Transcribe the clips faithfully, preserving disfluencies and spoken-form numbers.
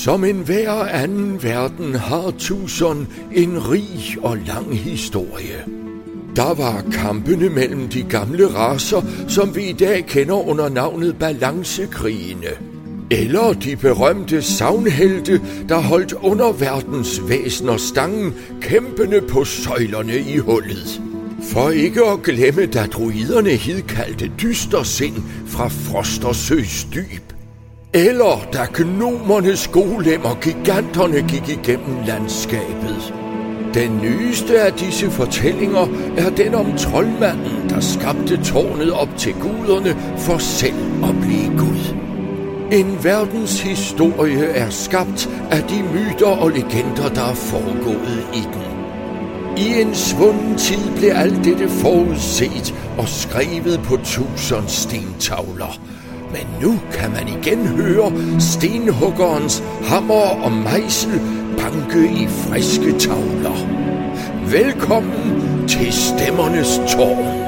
Som enhver anden verden har Tucson en rig og lang historie. Der var kampene mellem de gamle racer, som vi i dag kender under navnet balancekrigene. Eller de berømte sagnhelte, der holdt underverdens væsener stangen, kæmpende på søjlerne i hullet. For ikke at glemme, da druiderne hidkaldte dystersind fra Frostersøs dyb. Eller da gnomernes golemmer giganterne gik igennem landskabet. Den nyeste af disse fortællinger er den om troldmanden, der skabte tårnet op til guderne for selv at blive Gud. En verdens historie er skabt af de myter og legender, der er foregået i den. I en svunden tid blev alt dette forudset og skrevet på tusind stentavler. Men nu kan man igen høre stenhuggerens hammer og mejsel banke i friske tavler. Velkommen til Stemmernes Tårn.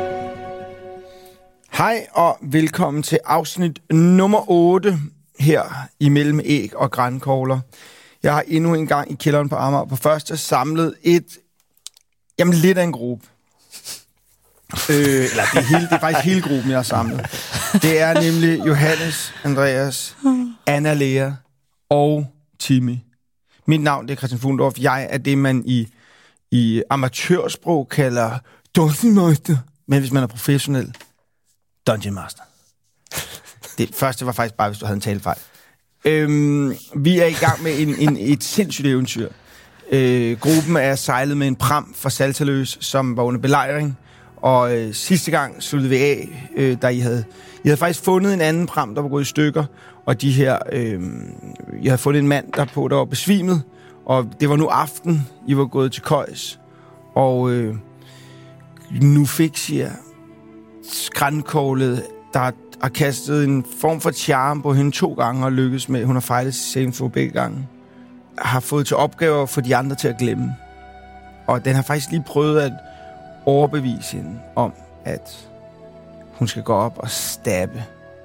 Hej og velkommen til afsnit nummer otte her i Mellem Æg og Grankogler. Jeg har endnu en gang i kælderen på Amager på første samlet et, jamen lidt af en gruppe. Øh, eller det er, hele, det er faktisk hele gruppen, jeg har samlet. Det er nemlig Johannes, Andreas, Anna-Lea og Timmy. Mit navn det er Christian Fuglendorf. Jeg er det, man i, i amatørsprog kalder Dungeon Master. Men hvis man er professionel, Dungeon Master. Det første var faktisk bare, hvis du havde en talefejl. Øhm, vi er i gang med en, en, et sindssygt eventyr. Øh, gruppen er sejlet med en pram fra Saltaløs, som var under belejring. Og øh, sidste gang sluttede vi af, øh, da I havde, I havde faktisk fundet en anden pram, der var gået i stykker. Og de her, øh, I havde fundet en mand, der på der var besvimet. Og det var nu aften, I var gået til køjs. Og øh, nu fik jeg skrænkoglet, der har kastet en form for charme på hende to gange og lykkedes med, hun har fejlet same for begge gange. Har fået til opgave at få de andre til at glemme. Og den har faktisk lige prøvet at overbevise hende om, at hun skal gå op og stabbe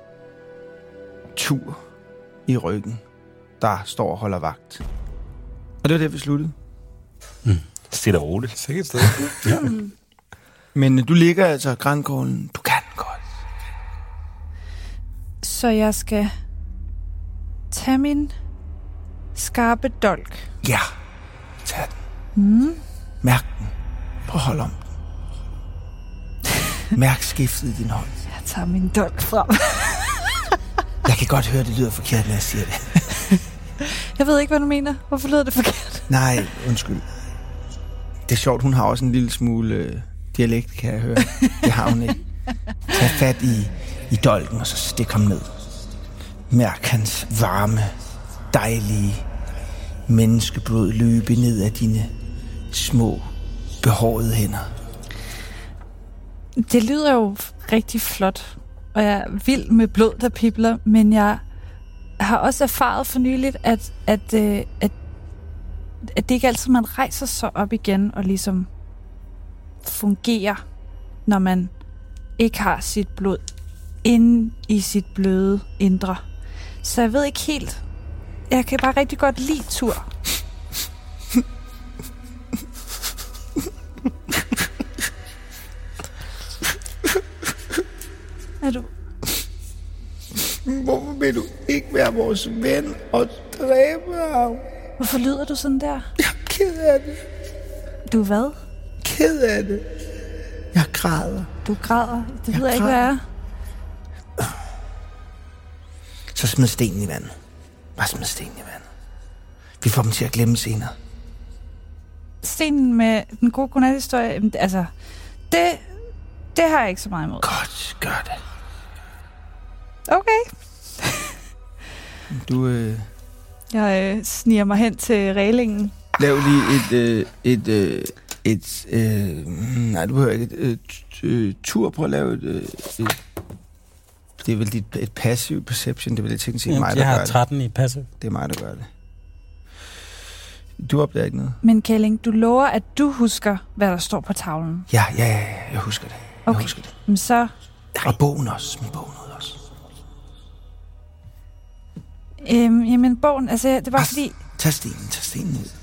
Tur i ryggen, der står og holder vagt. Og det var det, vi sluttede. Mm. Stille og roligt. Sikkert sted. Ja. Men du ligger altså Grankoglen. Du kan godt. Så jeg skal tage min skarpe dolk. Ja, tag den. Mm. Mærk den. Prøv at holde om den. Mærk skiftet i din hånd. Jeg tager min dolk frem. Jeg kan godt høre, det lyder forkert, når jeg siger det. Jeg ved ikke, hvad du mener. Hvorfor lyder det forkert? Nej, undskyld. Det er sjovt, hun har også en lille smule øh, dialekt, kan jeg høre. Det har hun ikke. Tag fat i, i dolken, og så stik ham ned. Mærk hans varme, dejlige menneskeblod løbe ned af dine små, behårede hænder. Det lyder jo rigtig flot, og jeg er vild med blod, der pibler, men jeg har også erfaret for nyligt, at, at, at, at, at det ikke altid, man rejser sig op igen og ligesom fungerer, når man ikke har sit blod inde i sit bløde indre. Så jeg ved ikke helt. Jeg kan bare rigtig godt lide Tur. Er du? Hvorfor vil du ikke være vores ven og dræbe ham? Hvorfor lyder du sådan der? Jeg er ked af det. Du er hvad? Ked af det. Jeg græder. Du græder? Det jeg ved jeg ikke, hvad er. Så smid stenen i vandet. Bare smid stenen i vandet. Vi får dem til at glemme senere. Stenen med den gode godnathistorie, altså, det, det har jeg ikke så meget imod. Godt, gør det. Okay. Du, øh... Jeg øh, sniger mig hen til reglingen. Lav lige et, øh, et, øh, et, øh, nej, du behøver ikke et, et, et tur på at lave et, et, det er vel dit, et passiv perception, det vil jeg tænke sige mig, der jeg gør det. Jeg har tretten i passiv. Det er mig, der gør det. Du opdager ikke noget. Men Kælling, du lover, at du husker, hvad der står på tavlen? Ja, ja, ja, jeg husker det. Jeg okay. husker det. Men så... Og bogen også, min bogen også. Øhm, jamen, bogen, altså, det var As, fordi... Tag stenen, tag stenen ud.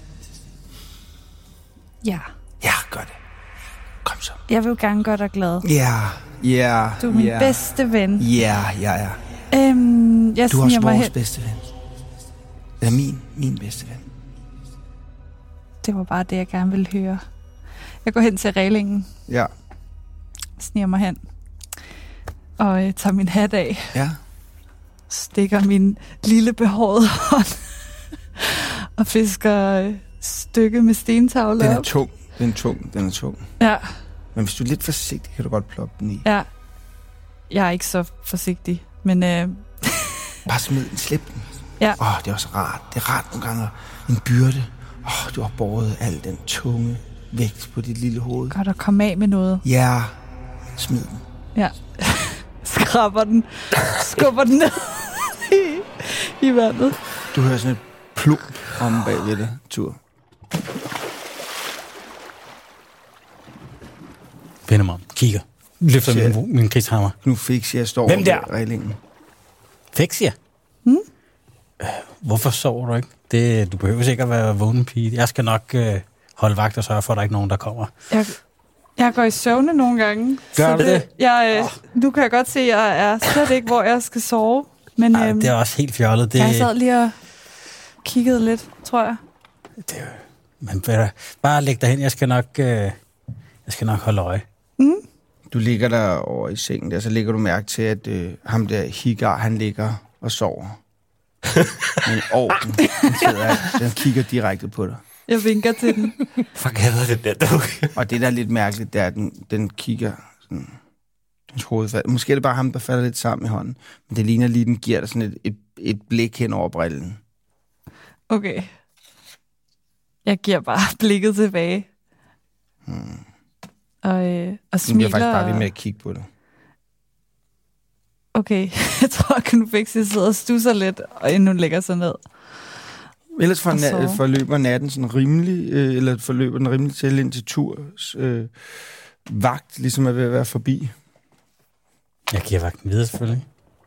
Ja, Ja, gør det. Kom så. jeg vil jo gerne gøre dig glad. Ja, ja, Du er min ja. bedste ven. Ja, ja, ja. Øhm, jeg Du er også sniger mig vores hen. bedste ven. Eller min, min bedste ven. Det var bare det, jeg gerne ville høre. Jeg går hen til reglingen, Ja, sniger mig hen, og øh, tager min hat af, ja. stikker min lille behårede hånd, og fisker øh, stykke med stentavle Den er op. tung. Den er tung. Den er tung. Ja, Men hvis du er lidt forsigtig, kan du godt ploppe den i. ja. Jeg er ikke så forsigtig, men øh, Bare smid den, slip den. Ja. Åh, det er også rart. Det er rart nogle gange. En byrde. Åh, du har båret al den tunge vægt på dit lille hoved. godt at komme af med noget. Ja, smid den. Ja. Skraber den, skubber den ned i, i vandet. Du hører sådan et plump om bagved det, Tur. Vender mig om. Kigger. Løfter Shit. min, min krigshammer. Nu fik jeg står Hvem der? ved reglingen. Fix, ja. Hmm? Øh, hvorfor sover du ikke? Det, du behøver sikkert være vågen, pige. Jeg skal nok øh, holde vagt og sørge for, at der ikke er nogen, der kommer. Jeg, jeg går i søvne nogle gange. Gør du det? Jeg, øh, nu kan jeg godt se, at jeg er slet ikke, hvor jeg skal sove. Men Ej, øhm, det er også helt fjollet. Det, jeg sad lige og kiggede lidt, tror jeg. det, men bare, bare læg dig hen. Jeg skal nok, øh, jeg skal nok holde øje. Du ligger der over i sengen der, så lægger du mærke til, at øh, ham der Higar, han ligger og sover. Men ovnen, den, sidder, den kigger direkte på dig. Jeg vinker til den. Fuck, jeg ved det der, du. Og det, der er lidt mærkeligt, det er, at den, den kigger sådan, dens hoved falder. Måske er det bare ham, der falder lidt sammen i hånden. Men det ligner lige, den giver dig sådan et, et, et blik hen over brillen. Okay. Jeg giver bare blikket tilbage. Hmm. Og, øh, og Den bliver smiler. faktisk bare ved og- med at kigge på dig. Okay, jeg tror, at Knufixie sidder og stusser lidt, og inden hun lægger sig ned. Ellers for Og na- sove. forløber natten sådan rimelig, øh, eller forløber den rimelig til ind til Turs øh, vagt, ligesom er ved at være forbi. Jeg giver vagten videre, selvfølgelig.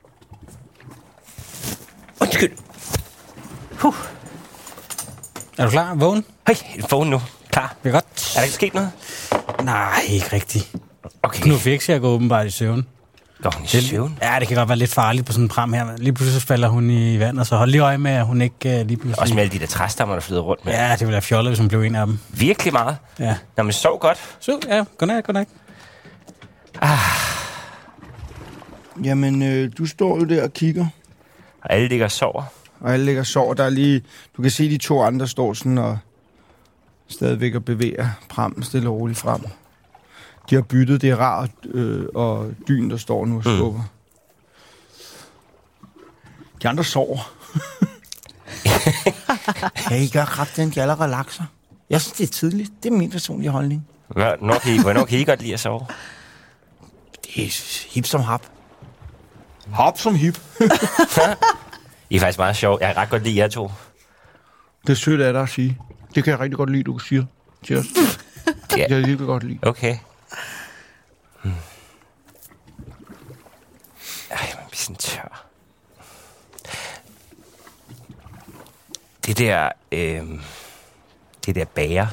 Undskyld. Huh. Er du klar? Vågen? Hej, vågen nu. Klar. Det er godt. Er der ikke sket noget? Nej, ikke rigtigt. Okay. Nu fik jeg gå åbenbart i søvn. Går hun i Det, søvn? ja, det kan godt være lidt farligt på sådan en pram her. Lige pludselig så falder hun i vandet, så hold lige øje med, at hun ikke uh, lige pludselig... Også med alle de der træstammer, der flyder rundt med. Ja, det ville være fjollet, hvis hun blev en af dem. Virkelig meget. Ja. Nå, men sov godt. Så, ja, godnat, godnat. Jamen, øh, du står jo der og kigger, Og alle ligger og sover. og alle ligger og sover. Der er lige, du kan se, de to andre står sådan og stadigvæk og bevæger prammen stille og roligt frem. De har byttet, det er rart, øh, og dyn, der står nu og skubber. Mm. De andre sover. Ja, I gør kraften, de allerede relaxer. Jeg synes, det er tidligt. Det er min personlige holdning. Hvornår kan I, hvornår kan I godt lide at sove? Det er hip som hap. Hop som hip. I er faktisk meget sjov. Jeg kan ret godt lide jer to. Det er sødt af dig at sige. Det kan jeg rigtig godt lide, du siger til os. Ja. Jeg kan virkelig godt lide. Okay. Hmm. Ej, man bliver sådan tør. Det der, øh, det der bager,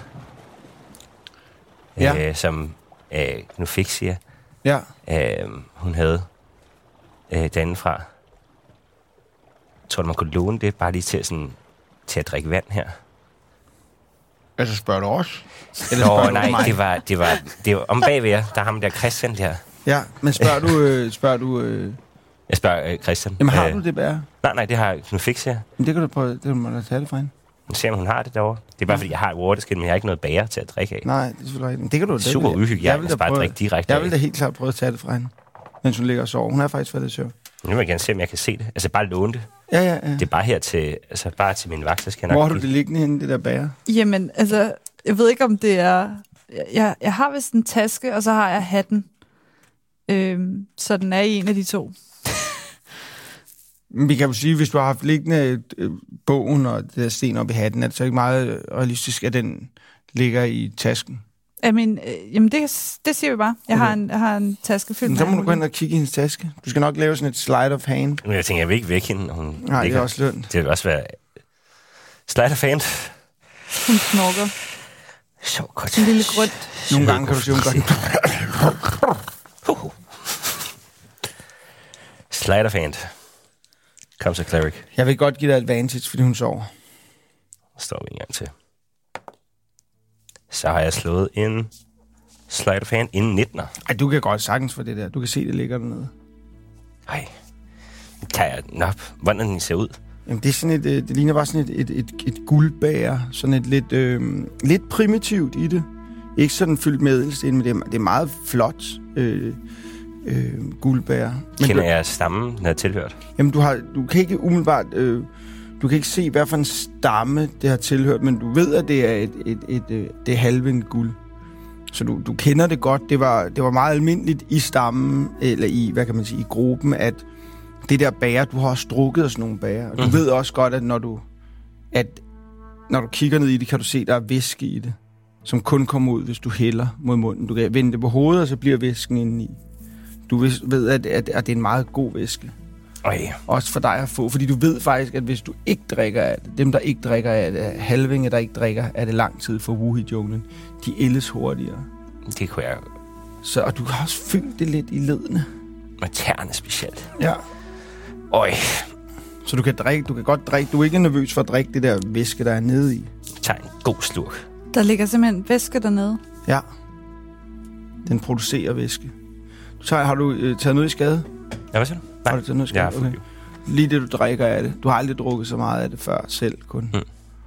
Ja. øh, som øh, Knufixie, Ja. øh, hun havde øh, derindefra. Tror du, man kunne låne det bare lige til, sådan, til at drikke vand her? Altså, spørger du også? Nå, nej, det var, det var, det var om bagved jer. Der er ham der Christian der. Ja, men spørger du... Øh, spørger du øh... Jeg spørger øh, Christian. Jamen, har øh, du det bære? Nej, nej, det har Knufixie. Men det kan du prøve... Det kan man da tage det fra hende. Nu ser man, hun har det derovre. Det er bare, fordi jeg har et waterskin, men jeg har ikke noget bager til at drikke af. Nej, det er selvfølgelig rigtigt. Det kan du... Det Super vil jeg- uhyggelig. Jeg vil da bare prøve- drikke direkte Jeg af. vil da helt klart prøve at tage det fra hende, mens hun ligger og sover. Hun har faktisk faldet i søvn. Nu vil jeg gerne se, om jeg kan se det. Altså, bare låne det. Ja, ja, ja. Det er bare her til, altså bare til min vagt, så skal jeg Hvor nok har du give- det liggende henne, det der bære? Jamen, altså, jeg ved ikke, om det er... Jeg, jeg har vist en taske, og så har jeg hatten. Øhm, så den er i en af de to. Men vi kan jo sige, hvis du har haft liggende øh, bogen og det der sten op i hatten, er det så ikke meget realistisk, at den ligger i tasken? I mean, øh, jamen det, det siger vi bare. Jeg, okay. har, en, jeg har en taske fyldt med. Så må du gå ind og kigge i hendes taske. Du skal nok lave sådan et slide of hand. Men jeg tænker, jeg vil ikke væk hende. Hun Nej, ligger. det er også lønt. Det vil også være slide of hand. Hun knorker. Så godt. En lille grønt. Nogle gange kan du sige, hun gør uh. Slide of hand. Kom så, Cleric. Jeg vil godt give dig advantage, fordi hun sover. Står vi en gang til. Så har jeg slået en slide of hand inden nittener. Ej, du kan godt sagtens for det der. Du kan se, det ligger dernede. Ej, tager jeg den op. Hvordan den ser ud? Jamen, det er sådan et, det ligner bare sådan et, et, et, et guldbær. Sådan et lidt, øh, lidt primitivt i det. Ikke sådan fyldt med ædelsten, men det er, det er meget flot øh, øh, guldbær. Men Kender du, jeg stammen, når jeg tilhørt? Jamen, du, har, du kan ikke umiddelbart... Øh, du kan ikke se, hvad for en stamme det har tilhørt, men du ved, at det er et, et, et, et det er halven guld. Så du, du kender det godt. Det var, det var meget almindeligt i stammen, eller i, hvad kan man sige, i gruppen, at det der bære, du har også drukket af sådan nogle bære. Og du mm. ved også godt, at når du, at når du kigger ned i det, kan du se, at der er væske i det, som kun kommer ud, hvis du hælder mod munden. Du kan vende det på hovedet, og så bliver væsken indeni. Du ved, at, at, at det er en meget god væske. Øj. Også for dig at få, fordi du ved faktisk, at hvis du ikke drikker af det, dem der ikke drikker af det, halvinge der ikke drikker af det lang tid for Wuhi-junglen, de ældes hurtigere. Det kunne jeg... Så, og du har også fyldt det lidt i ledene. Med tæerne specielt. Ja. Øj. Så du kan drikke, du kan godt drikke, du er ikke nervøs for at drikke det der væske, der er nede i. Tag en god slurk. Der ligger simpelthen væske dernede. Ja. Den producerer væske. Du tager, har du øh, taget noget i skade? Ja, hvad siger du? Nej, har du taget noget i skade? Ja, okay. Lige det, du drikker af det. Du har aldrig drukket så meget af det før selv kun. Mm.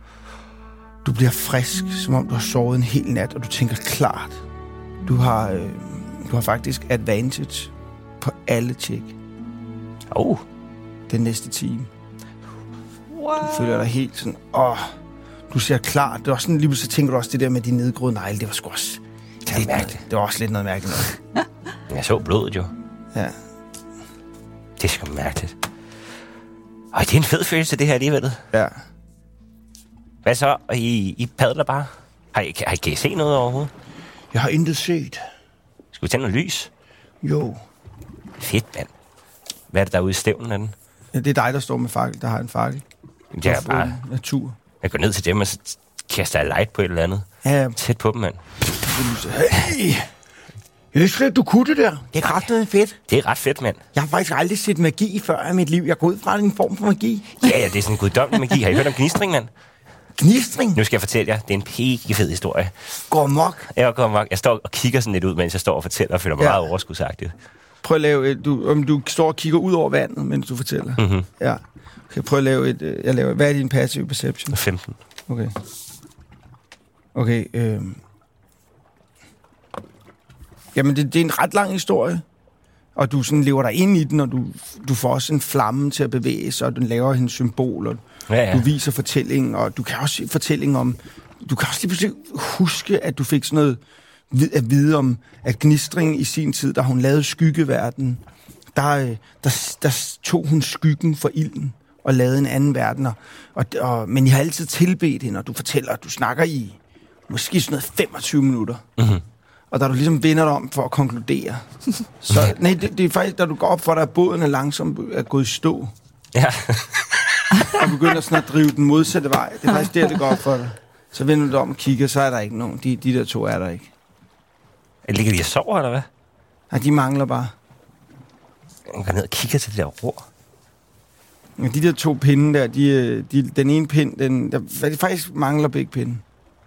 Du bliver frisk, som om du har sovet en hel nat, og du tænker klart. Du har, øh, du har faktisk advantage på alle tjek. Oh. Den næste time. Wow. Du føler dig helt sådan, åh, du ser klart. Det er også sådan, lige så tænker du også det der med de nedgroede negle. Det var sgu også det er mærkeligt. Det var også lidt noget mærkeligt. Jeg så blodet jo. Ja. Det er sgu mærkeligt. Øj, det er en fed følelse, det her alligevel. Ja. Hvad så? I, I padler bare? Har I, har I, kan I se noget overhovedet? Jeg har intet set. Skal vi tænde noget lys? Jo. Fedt, mand. Hvad er det derude i stævnen af den? Ja, det er dig, der står med fakkel, der har en fakkel. Det er bare... Natur. Jeg går ned til dem og så kaster jeg light på et eller andet. Ja. Tæt på dem, mand. Hey! Jeg vidste slet, du kunne det der. Det er ret noget fedt. Det er ret fedt, mand. Jeg har faktisk aldrig set magi før i mit liv. Jeg går ud fra en form for magi. Ja, ja, det er sådan en guddommelig magi. Har I hørt om gnistring, mand? Gnistring? Nu skal jeg fortælle jer. Det er en pæke fed historie. Går mok. Jeg går mok. Jeg står og kigger sådan lidt ud, mens jeg står og fortæller, og føler mig ja. meget overskudsagtigt. Prøv at lave et, du, om du står og kigger ud over vandet, mens du fortæller. Mm-hmm. Ja. Okay, prøv at lave et... Jeg laver, hvad er din passive perception? femten. Okay. Okay, øh... Jamen, det, det er en ret lang historie. Og du sådan lever dig ind i den, og du, du får også en flamme til at bevæge sig, og den laver hendes symboler. Ja, ja. Du viser fortællingen, og du kan også se fortællingen om... Du kan også lige pludselig huske, at du fik sådan noget at vide om, at Gnistring i sin tid, da hun lavede Skyggeverden, der, der, der tog hun skyggen for ilden og lavede en anden verden. Og, og, men jeg har altid tilbedt hende, og du fortæller, at du snakker i måske sådan noget femogtyve minutter. Mm-hmm. Og da du ligesom vender dig om for at konkludere. Så, nej, det, det er faktisk, da du går op for dig, at båden er langsomt er gået i stå. Ja. Og begynder sådan at drive den modsatte vej. Det er faktisk der, det går op for dig. Så vender du dig om og kigger, så er der ikke nogen. De, de der to er der ikke. Ligger de og sover, eller hvad? Nej, de mangler bare. Jeg går ned og kigger til det der ror. Ja, de der to pinde der, de, de, den ene pind, den, der, der faktisk mangler begge pinde.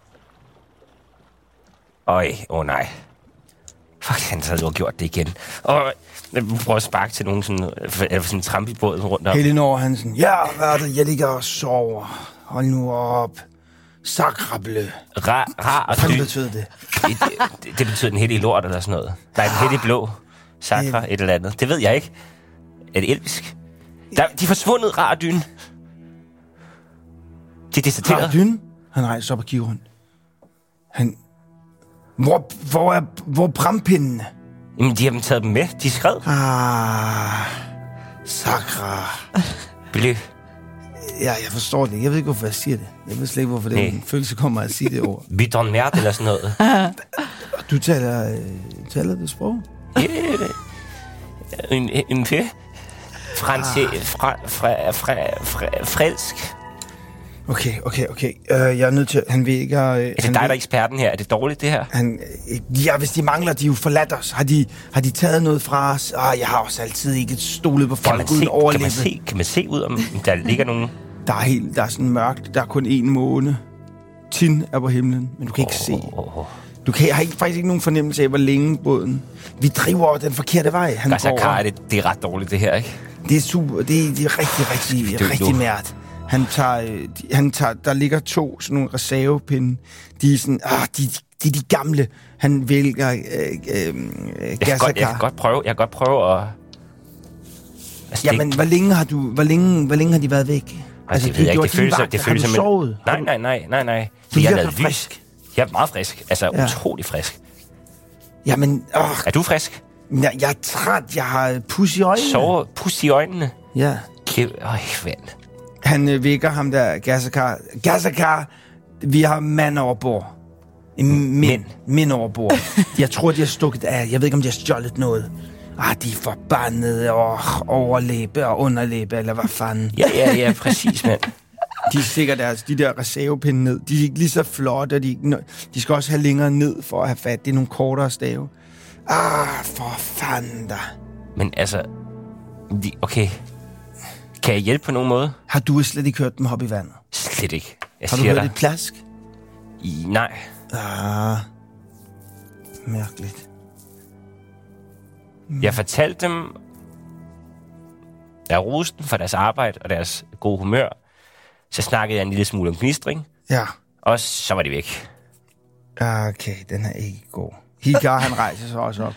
Øj, åh oh nej. Fuck, han havde jo gjort det igen. Og jeg prøver at sparke til nogen sådan, sådan en tramp i båden rundt om. Helenor Hansen. Ja, hvad er det? Jeg ligger og sover. Hold nu op. Sakrable. Ra, rar og Hvad dyb. betyder det? Det, det, det betyder den hellige lort eller sådan noget. Nej, den hellige blå. Sakra, et eller andet. Det ved jeg ikke. Er det elvisk? Der, de er forsvundet, rar og dyn. De er deserteret. Rar dyn? Han rejser op og kigger rundt. Han... Hvor, hvor er, hvor er brampindene? Jamen, de har dem taget dem med. De skred. Ah, sakra. Blø. Ja, jeg forstår det. Jeg ved ikke, hvorfor jeg siger det. Jeg ved slet ikke, hvorfor det er en følelse kommer at sige det ord. Bidon mærd eller sådan noget. Du taler, øh, taler det sprog? Ja, en, en hvad? Franse, fra, fra, fra, fra, fransk. Okay, okay, okay. Uh, jeg er nødt til... Han vil ikke... Uh, er det dig, der er eksperten her? Er det dårligt, det her? Han, ja, hvis de mangler, de er jo forladt os. Har de, har de taget noget fra os? Uh, jeg har også altid ikke stolet på folk uden overleve. Kan man se, kan man se ud, om der ligger nogen... Der er, helt, der er sådan mørkt. Der er kun én måne. Tin er på himlen, men du kan ikke oh, se. Oh, oh. Du kan, har ikke, faktisk ikke nogen fornemmelse af, hvor længe båden... Vi driver over den forkerte vej. Han Gassakar, det, det er ret dårligt, det her, ikke? Det er super. Det er, det er rigtig, rigtig, det rigtig mært. Han tager, han tager... Der ligger to sådan nogle reservepinde. De er sådan... Ah, de, de er de gamle. Han vælger øh, øh, jeg, kan godt, jeg kan godt prøve, jeg kan godt prøve at... Altså, Jamen, hvor længe har du... Hvor længe, hvor længe har de været væk? Altså, det ved jeg ikke. Det føles som... Det føles som sovet? Nej, nej, nej, nej, nej. Du jeg er frisk. Jeg er meget frisk. Altså, ja. Utrolig frisk. Jamen... Øh, er du frisk? Jeg, jeg er træt. Jeg har pus i øjnene. Sover pus i øjnene? Ja. Øj, vand. Han øh, vækker ham der, Gassakar. Gassakar, vi har mand over bord. Mænd. Mænd over bord. Jeg tror, de har stukket af. Jeg ved ikke, om de har stjålet noget. Ah, de er forbandede og overlæbe og underlæbe, eller hvad fanden. Ja, ja, ja, præcis, mand. De stikker deres, de der reservepinde ned. De er ikke lige så flotte, de, de skal også have længere ned for at have fat. Det er nogle kortere stave. Ah, for fanden da. Men altså, de, okay. Kan jeg hjælpe på nogen måde? Har du slet ikke hørt dem hoppe i vandet? Slet ikke. Jeg har du hørt dig. Et plask? I, nej. Ah, mærkeligt. Jeg fortalte dem, jeg roste dem for deres arbejde og deres gode humør. Så snakkede jeg en lille smule om gnistring. Ja. Og så var de væk. Okay, den er ikke god. Higar, han rejser sig også op.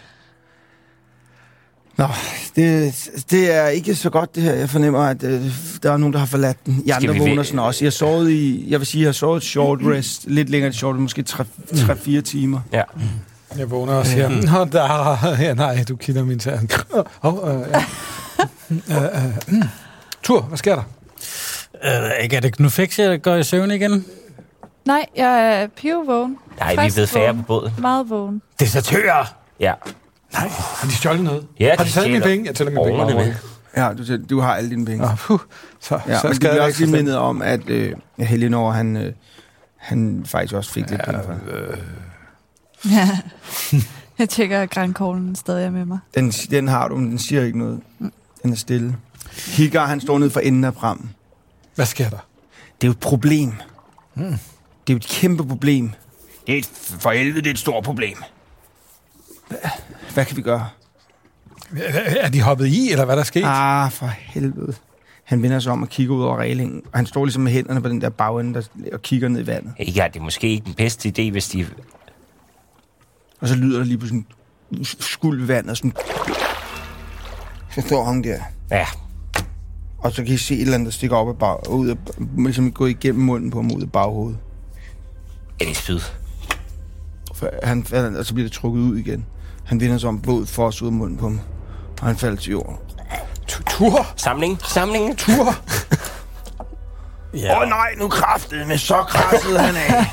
Nå, det, det er ikke så godt det her. Jeg fornemmer, at øh, der er nogen, der har forladt den. I andre vågner sådan også. Jeg sovet i, jeg vil sige, jeg har sovet short rest. Lidt længere short, måske tre fire timer. Ja. Jeg vågner og siger, nå, der, ja, nej, du kilder min tær. Oh, uh, ja. uh, uh, uh. Tur, hvad sker der? Uh, ikke er det Knufexia, der går i søvn igen? Nej, jeg er pivvågen. Nej, vi er blevet færre på båden. Meget vågen. Desertører! Ja. Nej, har de stjålet noget? Ja, har de taget mine penge? Jeg tæller mine penge. Med. Ja, du, du har alle dine penge. Ah, puh. Så, ja, så men skal du jeg også lige mindet om, at øh, Helinor, han, øh, han faktisk også fik ja, lidt penge for. Øh. Ja, jeg tjekker, at grankoglen stadig er med mig. Den, den har du, men den siger ikke noget. Mm. Den er stille. Higar, han står nede for enden af prammen. Hvad sker der? Det er jo et problem. Mm. Det er jo et kæmpe problem. Det er et, for helvede, det er et stort problem. Hvad, hvad kan vi gøre? Er de hoppet i, eller hvad der er sket? Ah, for helvede. Han vender sig om og kigger ud over reglingen, og han står ligesom med hænderne på den der bagende, der, og kigger ned i vandet. Ja, det er måske ikke den bedste idé, hvis de... Og så lyder der lige på sådan skuld vand, og sådan... Så står han der. Ja. Og så kan I se et eller andet, der stikker op af bag, ud af, ligesom gå igennem munden på ham ud af baghovedet. Er det spyd? For han, og så bliver det trukket ud igen. Han vender sig om, blod fos ud af munden på ham, og han falder til jorden. Tur! Samling, samling. Tur! Åh ja. oh, nej, nu kraftede med så krassede han af.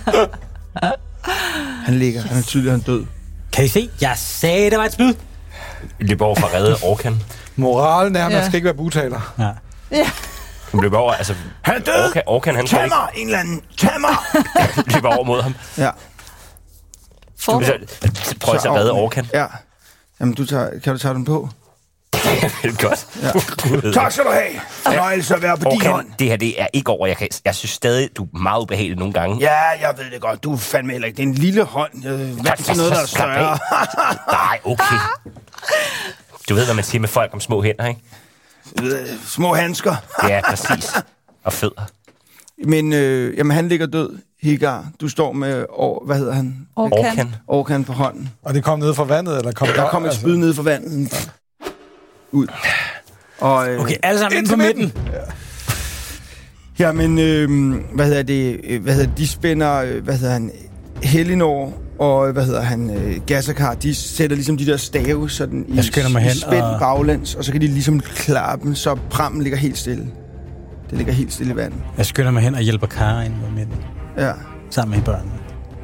Han ligger, han er tydeligt, han er død. Kan I se? Jeg sagde, det var et spyd. Løber over for at redde Orkan. Moralen er, at man ja. skal ikke være butaler. Ja. Ja. Han løber over, altså... Han er død! Orkan, Orkan han tag mig, en eller anden! Tag mig! løber over mod ham. Ja. For... Prøv at redde Orkan. Ja. Jamen, du tager, kan du tage den på? Godt. Ja. Tak skal du have. Fornøjelse at være på Orkan, din hånd. Det her, det er ikke over. Jeg, kan, jeg synes stadig, du er meget ubehagelig nogle gange. Ja, jeg ved det godt. Du er fandme heller ikke. Det er en lille hånd. Jeg er vant til noget, der er større. Nej, okay. Du ved, hvad man siger med folk om små hænder, ikke? Små handsker. Ja, præcis. Og fødder. Men øh, jamen, han ligger død. Higar, du står med, år, hvad hedder han? Orkan. Orkan på hånden. Og det kom ned fra vandet, eller kom der? Der kom et spyd altså... ned fra vandet. Ud. Og, øh, okay, alle sammen ind på midten. Ja, men øh, hvad hedder det? Hvad hedder de spænder? Hvad hedder han? Helinor og hvad hedder han? Øh, Gassakar. De sætter ligesom de der stave sådan i, i spændt og... baglæns, og så kan de ligesom klare dem, så prammen ligger helt stille. Det ligger helt stille i vandet. Jeg skynder mig hen og hjælper Kara ind på midten. Ja. Sammen med børnene.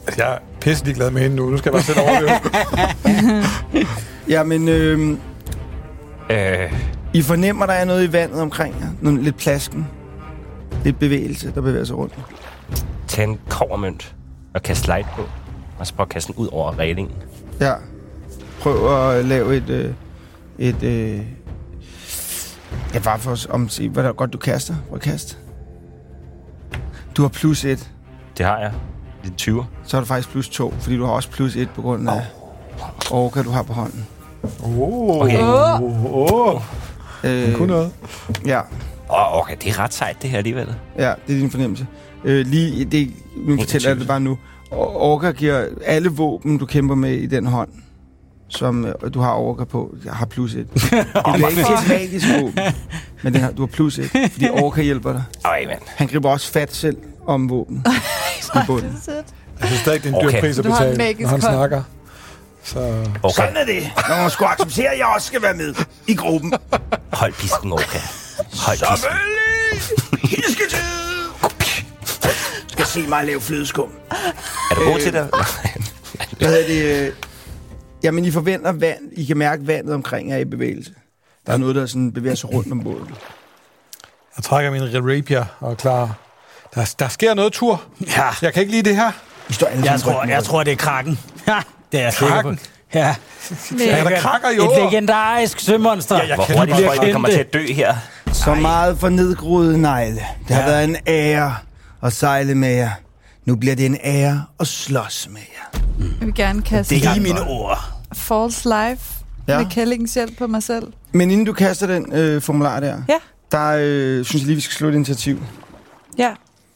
Altså, jeg er pisselig glad med hende nu. Nu skal jeg bare sætte overleve. Ja, men øh, Øh, I fornemmer, der er noget i vandet omkring jer. Noget, lidt plasken. Lidt bevægelse, der bevæger sig rundt. tag en kobbermønt og kaste light på. Og så prøv at kaste den ud over reglingen. Ja. Prøv at lave et... Øh, et øh, ja, bare for at om se, hvad der godt du kaster. Prøv at kaste. Du har plus et. Det har jeg. Det er tyver. Så har du faktisk plus to, fordi du har også plus et på grund af orka, du har på hånden. Åh, Okay. åh, åh. Øh, Kun noget. Ja, Åh, okay, det er ret sejt, det her alligevel. ja, det er din fornemmelse. Øh, lige, det, nu fortæller jeg det bare nu. Orka giver alle våben, du kæmper med i den hånd, som øh, du har orka på, jeg har plus et. Det bliver ikke et magisk våben, men den har, du har plus et, fordi orka hjælper dig. Øj, mand. Han griber også fat selv om våben i bunden. Jeg synes stadig, det er en dyr Okay. pris at Du har en betale, magisk når han hånd. snakker. Så Okay, Sådan er det, når man skulle acceptere, at jeg også skal være med i gruppen. hold pisken, okay. Hold pisken. Selvfølgelig! Hisketid! Skal se mig lave flødeskum. Er du god til det? Hvad hedder det? øh, Jamen, I forventer vand. I kan mærke vandet omkring jer i bevægelse. Der er noget, der sådan bevæger sig rundt om båden. jeg trækker min rapier og er klar. Der, der sker noget, Tur. Ja, Jeg kan ikke lide det her. I står alle jeg sammen tror, rundt jeg om tror, det er krakken. Ja, det er jeg sikker på. Kraken? Ja. Er der krakker i Et år? legendarisk sømonster. Ja, jeg Hvor kender hurtigt bare tror I, vi kommer til at dø her? båden. Så meget for nedgroede negle. Det har Ja. været en ære at sejle med jer. Nu bliver det en ære at slås med jer. Jeg vil gerne kaste Det er lige mine ord. False Life Ja. med Kællingens hjælp på mig selv. Men inden du kaster den øh, formular der, Ja. der øh, synes jeg lige, vi skal slå et initiativ. Ja.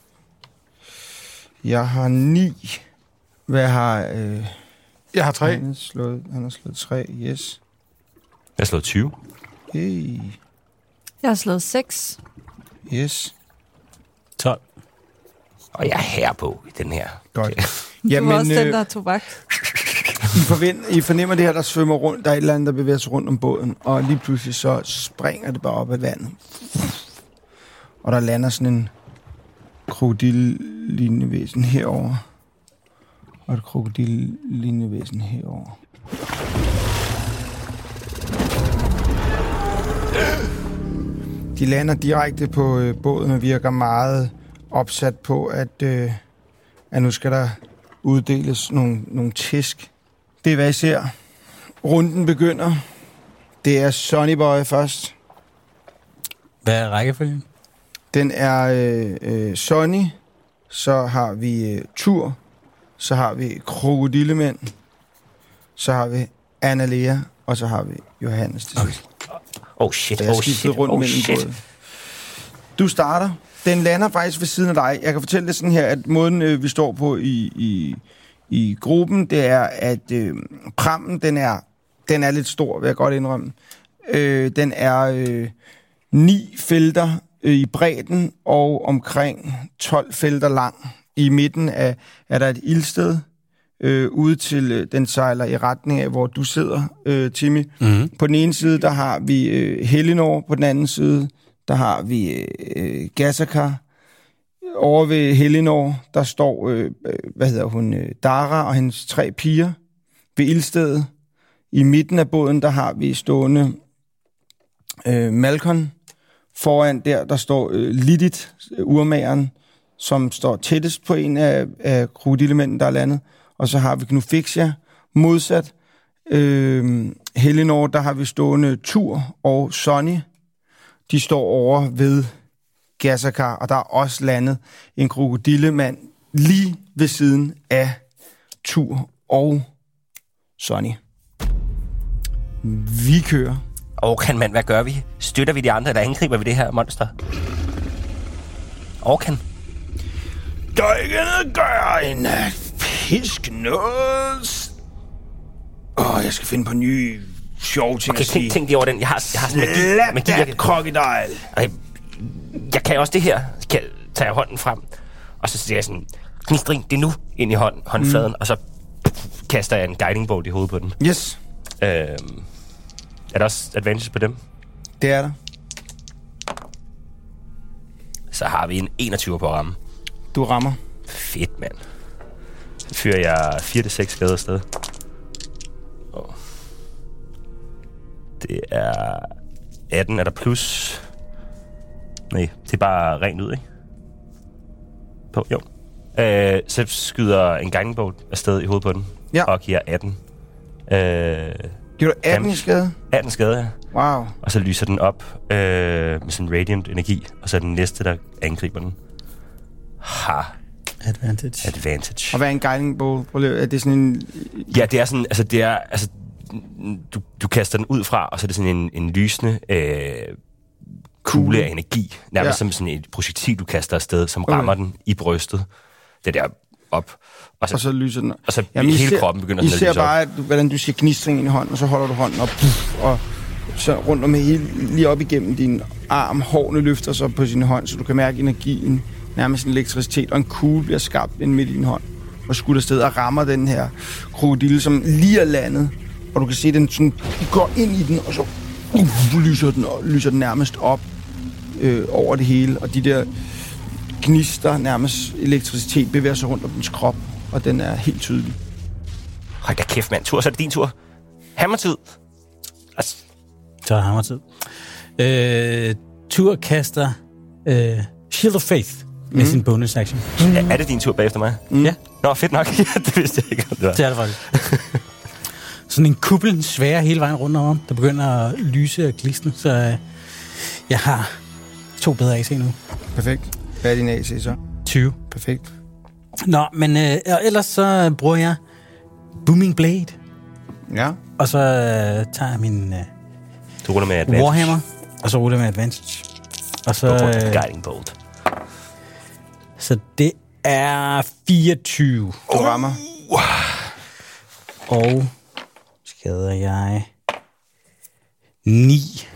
Jeg har ni. Hvad har... Øh, Jeg har tre. han, har slået, han har slået tre, yes. Jeg har slået tyve. Hey, Jeg har slået seks. yes. tolv. Og jeg er her på i den her. Godt. Du Jamen, var også den, øh, der tog vagt. I, forvent, I fornemmer det her, der svømmer rundt. Der er et eller andet, der bevæger sig rundt om båden. Og lige pludselig så springer det bare op af vandet. Og der lander sådan en krokodil-lignende væsen herover. Og et krokodil-lignende væsen herover. De lander direkte på øh, båden og virker meget opsat på, at, øh, at nu skal der uddeles nogle, nogle tæsk. Det er, hvad I ser. Runden begynder. Det er Sonny Boy først. Hvad er rækkefølgen? Den er øh, øh, Sonny. Så har vi øh, Tur. Så har vi Krokodillemænd. Så har vi Anna-Lea. Og så har vi Johannes til sidst. Oh shit, Så jeg oh skiftet shit, rundt oh mellem shit. både. Du starter. Den lander faktisk ved siden af dig. Jeg kan fortælle det sådan her, at måden øh, vi står på i, i, i gruppen, det er, at øh, prammen, den er, den er lidt stor, vil jeg godt indrømme. Øh, den er øh, ni felter øh, i bredden og omkring tolv felter lang. I midten af, er der et ildsted. Øh, ude til, øh, den sejler i retning af, hvor du sidder, øh, Timmy. Mm-hmm. På den ene side, der har vi øh, Helinor. På den anden side, der har vi øh, Gassaka. Over ved Helinor, der står, øh, hvad hedder hun, øh, Dara og hendes tre piger ved ildstedet. I midten af båden, der har vi stående øh, Malkon. Foran der, der står øh, Lidit, øh, urmageren, som står tættest på en af, af krokodillemændene, der er landet. Og så har vi Knufixia. Modsat øh, Helinor, der har vi stående Tur og Sonny. De står over ved Gassaka, og der er også landet en krokodillemand lige ved siden af Tur og Sonny. Vi kører. Orkan, mand, hvad gør vi? Støtter vi de andre, eller angriber vi det her monster? Orkan. Der er ikke noget at gøre en pisk noget. Åh, jeg skal finde på nye sjove ting Okay, at sige. tænk, tænk lige over den. Jeg har, jeg har sådan magi. Slap magi jeg, that kan, crocodile. okay, jeg kan også det her. Så kan, tager jeg hånden frem, og så siger jeg sådan, knistring, det er nu, ind i hånd, håndfladen, mm. og så kaster jeg en guiding bolt i hovedet på den. Yes, Øhm, er der også advantage på dem? det er der. Så har vi en enogtyver på at ramme. Du rammer. Fedt, mand. fyrer jeg fire til seks skade afsted. Oh. Det er atten, er der plus? Nej, det er bare rent ud, ikke? På, jo. Øh, så skyder en guiding bolt afsted i hovedet på den, ja. og giver atten. Øh, Giver du atten i skade? atten skade, ja. Wow. Og så lyser den op øh, med sådan radiant energi, og så er den næste, der angriber den. Ha. Advantage. Advantage. Og hvad er en guiding bolt? Er det sådan en... Ja, det er sådan, altså det er, altså, du, du kaster den ud fra, og så er det sådan en, en lysende øh, kugle af energi. Nærmest ja. som sådan et projektil, du kaster afsted, som okay. rammer den i brystet. Det der op. Og så, og så lyser den. Og så Jamen, hele ser, kroppen begynder at lyse op. I ser bare, at, hvordan du siger gnistring ind i hånden, og så holder du hånden op, puff, og så rundt om hele, lige op igennem din arm. Hårene løfter sig på sin hånd, så du kan mærke energien, nærmest en elektricitet, og en kugle bliver skabt ind midt i din hånd, og skudt afsted og rammer den her krokodille, som lige er landet, og du kan se, den sådan, går ind i den, og så uh, lyser, den, og lyser den nærmest op øh, over det hele, og de der gnister, nærmest elektricitet, bevæger sig rundt om dens krop, og den er helt tydelig. Hold da kæft, mand. Tur, så er det din tur. Hammertid. Altså. Så er hammertid. Øh, tur kaster øh, Shield of Faith med mm. sin bonus action. Mm. Er, er det din tur bagefter mig? Mm. Ja. Nå, fedt nok. Det vidste jeg ikke, om det var. Det er det faktisk. Sådan en kuppel svære hele vejen rundt om, der begynder at lyse og glisne, så øh, jeg har to bedre A C nu. Perfekt. Hvad er din A C så? tyve. Perfekt. Nå, men øh, ellers så bruger jeg Booming Blade. Ja. Og så øh, tager jeg min øh, du ruller med advantage. Warhammer, og så ruller jeg med advantage. Og så øh, Guiding Bolt. Så det er fireogtyve. Du rammer. Uh. Og skader jeg ni.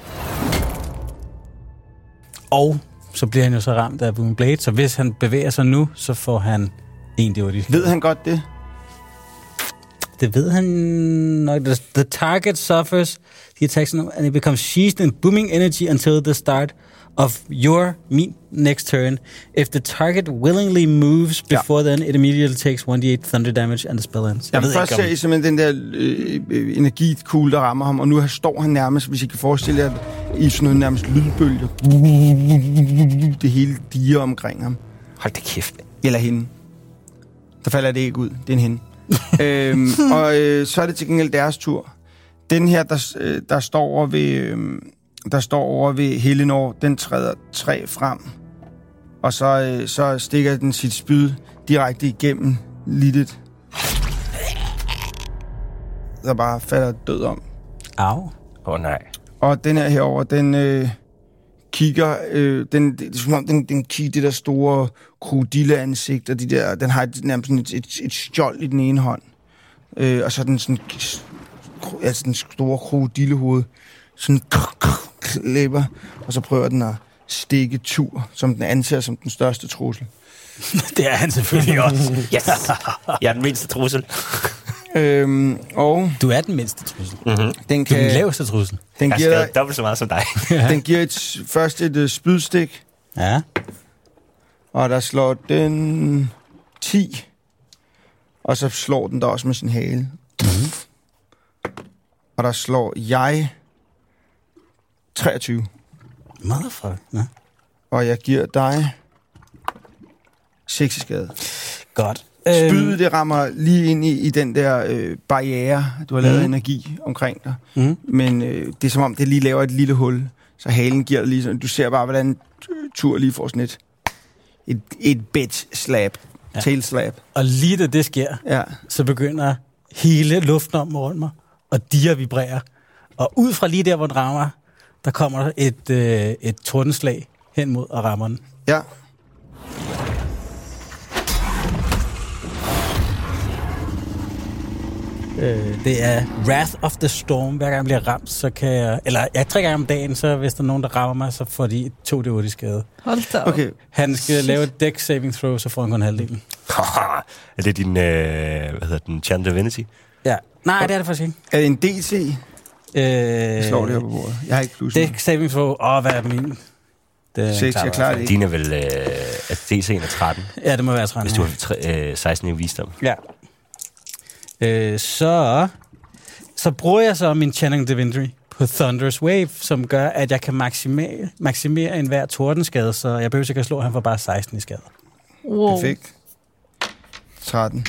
Og så bliver han jo så ramt af Booming Blade, så hvis han bevæger sig nu, så får han en D otte. Ved han godt det? Det ved han nok. The target suffers the attacks and it becomes sheathed in booming energy until the start of your next turn. If the target willingly moves before ja. then, it immediately takes one d eight thunder damage and the spell ends. Jeg ved først ser I simpelthen den der øh, energikugle, der rammer ham, og nu står han nærmest, hvis I kan forestille jer, i sådan noget nærmest lydbølger. Det hele diger omkring ham. Hold da kæft. Eller hende. Der falder det ikke ud. Det er en hende. øhm, og øh, så er det til gengæld deres tur. Den her, der, øh, der står over ved... Øh, der står over ved Helenor, den træder tre frem, og så, øh, så stikker den sit spyd direkte igennem liddet. Der bare falder død om. Au. Åh oh, nej. Og den her herover, den øh, kigger, øh, den, det er som om den, den kigger det der store krokodilleansigt, og de der, den har et, nærmest et, et, et skjold i den ene hånd. Øh, og så den sådan, altså den store krokodillehoved, sådan klipper, og så prøver den at stikke Tur, som den anser som den største trussel. Det er han selvfølgelig også. Yes! Jeg er den mindste trussel. øhm, og du er den mindste trussel. Mm-hmm. Den kan, du er den laveste trussel. Den jeg giver, skal dobbelt så meget som dig. Den giver et, først et uh, spydstik. Ja. Og der slår den ti. Og så slår den der også med sin hale. Mm-hmm. Og der slår jeg treogtyve. Motherfucker. Ja. Og jeg giver dig seks i skade. Godt. Spydet, det rammer lige ind i, i den der øh, barriere, du har lavet mm. energi omkring dig. Mm. Men øh, det er som om, det lige laver et lille hul, så halen giver dig lige sådan. Du ser bare, hvordan Tur lige får sådan et, et, et bitch slap, ja. Tail slap. Og lige da det sker, ja. Så begynder hele luften om rundt mig, og de vibrerer. Og ud fra lige der, hvor den rammer, der kommer der et, øh, et tordenslag hen mod og rammer den. Ja. Øh, det er Wrath of the Storm. Hver gang jeg bliver ramt, så kan jeg... Eller jeg tre gange om dagen, så hvis der er nogen, der rammer mig, så får de to D otte i skade. Hold da op. Okay. Han skal lave et dex saving throw, så får han kun halvdelen. Er det din, øh, hvad hedder den, Chant Divinity? Ja. Nej, det er det faktisk ikke. Er det en D C? Øh, jeg slår det her på bordet. Jeg har ikke plusset. Dex saving throw. Åh, oh, hvad er min? Det seks, jeg klarer det ikke. Din er vel, øh, at D C'en er tretten? Ja, det må være tretten. Hvis du har tre, øh, seksten i visdom. Ja. Øh, så, så bruger jeg så min Channeling Divinity på Thunderous Wave, som gør, at jeg kan maksimere, maksimere enhver tordenskade, så jeg behøver ikke at slå, at han får bare seksten i skade. Wow. Perfekt. tretten.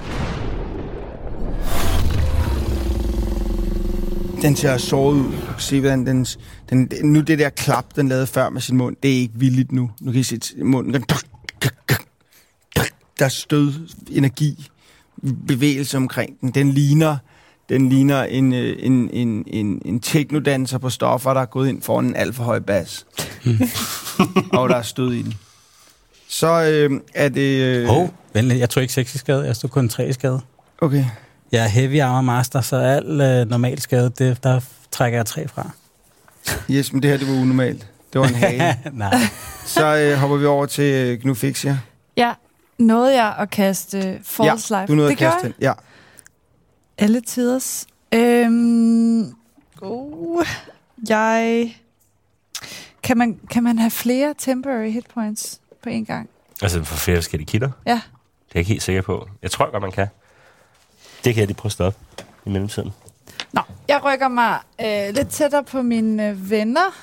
Den ser såret ud. Se, hvordan den, den... Nu det der klap, den lavede før med sin mund, det er ikke vildt nu. Nu kan I se munden. Der er stød, energi, bevægelse omkring den. Den ligner, den ligner en, en, en, en, en teknodanser på stoffer, der er gået ind foran en alt for høj bas. Og der er stød i den. Så øh, er det... Øh... Oh, venlig. Jeg tror ikke seks i skade, jeg stod kun tre i skade. Okay. Jeg er heavy armor master, så al øh, normal skade, det, der trækker jeg tre fra. Yes, men det her, det var unormalt. Det var en hage. Nej. Så øh, hopper vi over til øh, Gnufixia. Ja, nåede jeg at kaste False Ja, Life? du nåede det at kaste gjorde den. Ja. Alle tiders. Øhm, uh, jeg... Kan man, kan man have flere temporary hit points på en gang? Altså for flere forskellige kilder? Ja. Det er jeg ikke helt sikker på. Jeg tror godt, man kan. Det kan jeg lige prøve at stoppe i mellemtiden. Nå, jeg rykker mig øh, lidt tættere på mine øh, venner.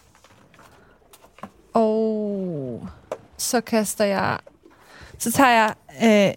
Og så kaster jeg... Så tager jeg øh,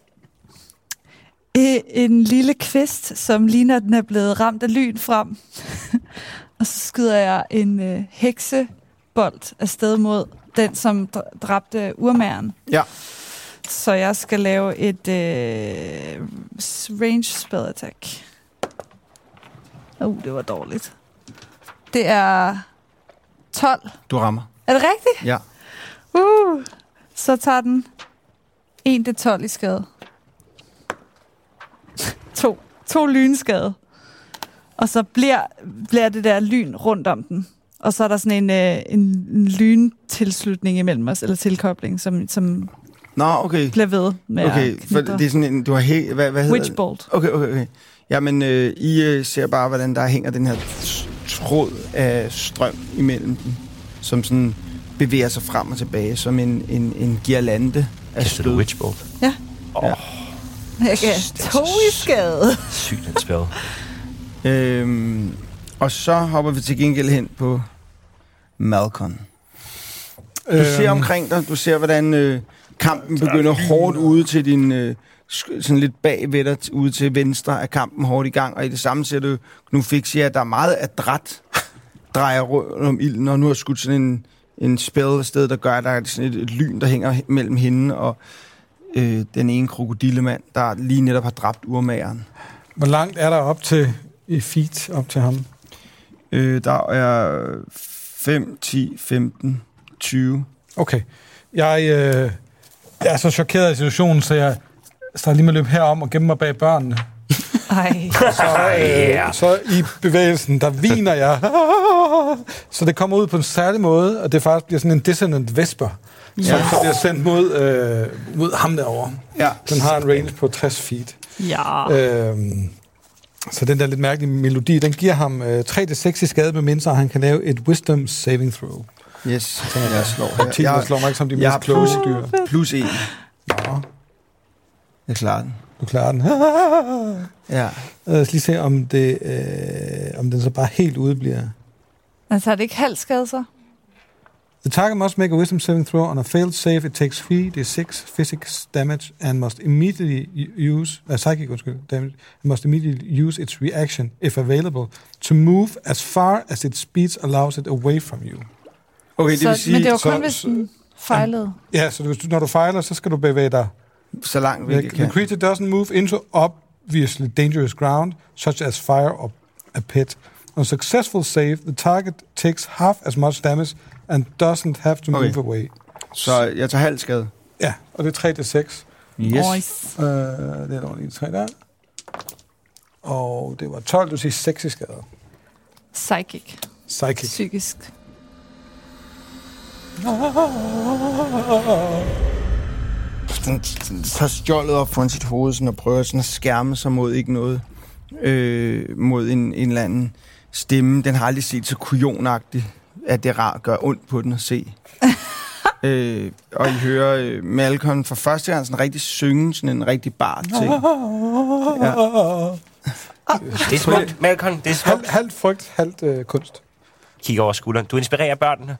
en lille kvist, som ligner, den er blevet ramt af lyn frem. Og så skyder jeg en øh, heksebold afsted mod den, som dr- dræbte urmageren. Ja. Så jeg skal lave et øh, range spell attack. Uh, det var dårligt. Det er tolv. Du rammer. Er det rigtigt? Ja. Uh, så tager den en til tolv i skade. to. To lynskade. Og så bliver, bliver det der lyn rundt om den. Og så er der sådan en, øh, en, en lyntilslutning imellem os, eller tilkobling, som, som Nå, okay. bliver ved med Okay, at for knitre. det er sådan en, du har he, hvad, hvad hedder Witchbolt. det? Okay, okay, okay. Jamen, øh, I øh, ser bare, hvordan der hænger den her t- tråd af strøm imellem dem, som sådan bevæger sig frem og tilbage, som en, en, en girlande af Kaster du stød. Witchbolt? Ja. Åh, Ja. oh, Jeg kan to i skade. sygt et spil. Øhm, og så hopper vi til gengæld hen på Malcolm. Du Øhm, ser omkring dig, du ser, hvordan øh, kampen begynder hårdt ude til din... Øh, sk- sådan lidt bag ved dig, ude til venstre, er kampen hårdt i gang, og i det samme ser du Gnufixia, at der er meget adræt drejer rundt om ilden, og nu har skudt sådan en, en spell sted, der gør, at der er sådan et, et lyn, der hænger mellem hende og øh, den ene krokodillemand, der lige netop har dræbt urmageren. Hvor langt er der op til i feet op til ham? Øh, der er fem, ti, femten, tyve. Okay. Jeg, øh, jeg er så chokeret af situationen, så jeg står lige med at løbe herom og gemme mig bag børnene. Ej. Så, øh, så i bevægelsen, der viner jeg. Så det kommer ud på en særlig måde, og det faktisk bliver sådan en dissonant vesper, ja. som så bliver sendt mod, øh, mod ham derovre. Ja. Den har en range på tres feet. Ja. Øhm, så den der lidt mærkelige melodi, den giver ham øh, tre til seks i skade, med mindre han kan lave et wisdom saving throw. Yes, jeg slår her. Titel Jeg, slår mig ikke som de jeg mest kloge dyr. plus en. Nå, Jeg klarer den. du klarer den. Ja. Lad os lige se, om, det, øh, om den så bare helt udebliver. Altså, er det ikke halv skade så? The target must make a wisdom saving throw. On a failed save, it takes three d six physics damage and must immediately use uh, psychic damage and must immediately use its reaction, if available, to move as far as its speed allows it away from you. Okay, det Så, vil sige, men det var så- kun, hvis den fejlede. Ja, så hvis du, når du fejler, så skal du bevæge dig. så langt væk The, jeg the kan. creature doesn't move into obviously dangerous ground, such as fire or a pit. On a successful save, the target takes half as much damage and doesn't have to move Okay. away. Så jeg tager halv skade. Ja, og det er tre til seks. Yes. Nice. Uh, det er dårligt tre der. Og det var tolv, du siger seks i skader. Psychic. Psychic. Psykisk. Den tager skjoldet op foran sit hoved sådan, og prøver sådan at skærme sig mod ikke noget. Øh, mod en, en eller anden stemme. Den har aldrig set så kujonagtig, at det rart gør ondt på den at se. Øh, og I hører øh, Malcolm for første gang sådan rigtig synge, sådan en rigtig bar ting. Ja. Det er smukt, Malcolm. Det er smukt. Halvt halvt frygt, halvt øh, kunst. Kig over skulderen. Du inspirerer børnene.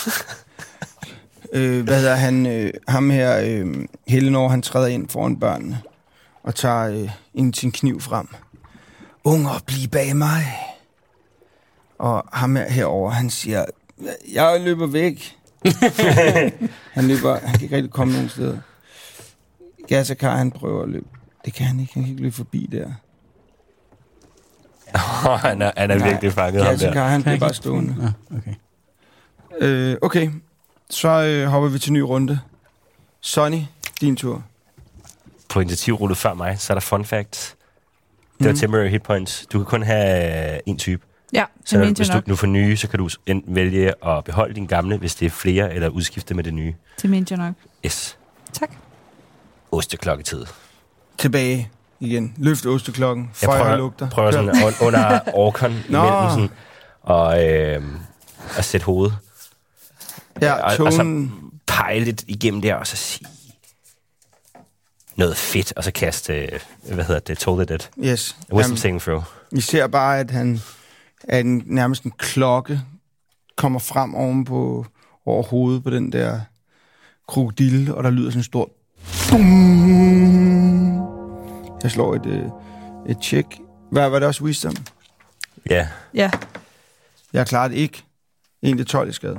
Øh, hvad hedder han? Øh, ham her, øh, Helenor, han træder ind foran børnene og tager øh, en sin kniv frem. Unger, bliv bag mig. Og ham her herover, han siger, jeg løber væk. han løber, han kan ikke rigtig komme nogen steder. Gassakar, han prøver at løbe. Det kan han ikke, han kan ikke løbe forbi der. Oh, han er, han er virkelig fanget ham der. Gassakar, han bliver bare stående. Ja, okay. Øh, okay, så øh, hopper vi til ny runde. Sonny, din tur. På initiativrullet før mig, så er der fun facts. Det var mm. temporary hit points. Du kan kun have en type. Ja, det så mente hvis jeg du nok. nu får nye, så kan du enten vælge at beholde din gamle, hvis det er flere, eller udskifte med det nye. Det mente jeg nok. Yes. Tak. Osteklokketid. Tilbage igen. Løft osteklokken. Jeg Føj og prøver, lugter. prøver sådan un- under orkon imellem sådan, og øh, at sætte hovedet. Ja, og, og tonen. så pejle lidt igennem der, og så sige noget fedt, og så kaste, øh, hvad hedder det, Toll the Dead. Yes. Wisdom Jamen, saving throw. vi ser bare, at han at en, nærmest en klokke kommer frem oven på, over hovedet på den der krokodille, og der lyder sådan en stor dum. Jeg slår et, øh, et check. Hvad var det også wisdom? Ja. Ja. Jeg har klaret ikke. en til tolv i skade.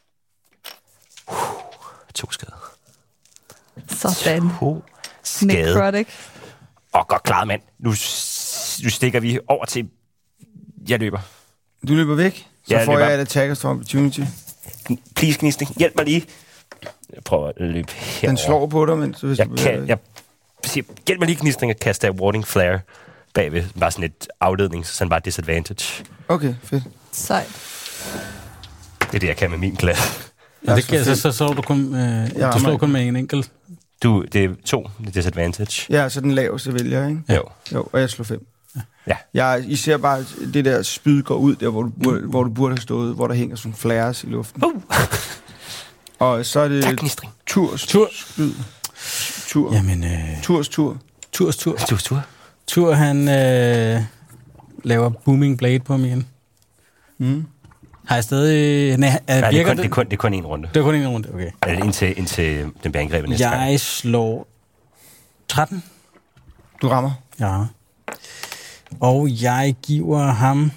To skader. Sådan. To skade. Necrotic. Og godt klaret, mand. Nu, s- nu stikker vi over til... Jeg løber. Du løber væk, så Ja, jeg får løber. jeg et attack of opportunity. Please, Gnistling. Hjælp mig lige. Jeg prøver at løbe herover. Den slår på dig, men så hvis Jeg du kan... Jeg siger, hjælp mig lige, Gnistling, at kaste af Warding Flare bagved. Bare sådan et afledning, så sådan bare disadvantage. Okay, fedt. Sejt. Det er det, jeg kan med min klasse. Ja, det kan, så, så slår du kun, øh, Ja, du slår man- kun med en enkelt. Du, det er to disadvantage. Ja, så den laveste vælger, ikke? Jo. Jo, og jeg slår fem. Ja. Jeg, I ser bare, at det der spyd går ud, der hvor du, burde, hvor du burde have stået, hvor der hænger sådan flares i luften. Uh. Og så er det Tak, Gnistling. Turs Tur. spyd. Tur. Jamen, øh, Turs tur. Turs tur. Du, du. Tur, han øh, laver Booming Blade på mig igen. Mm. Har jeg stadig... Nej, er, Nej, det er, virker kun, det, er kun, det er kun en runde. Det er kun en runde, okay. Eller indtil, indtil den bliver angrebet næste gang. Jeg slår tretten. Du rammer. Ja. Og jeg giver ham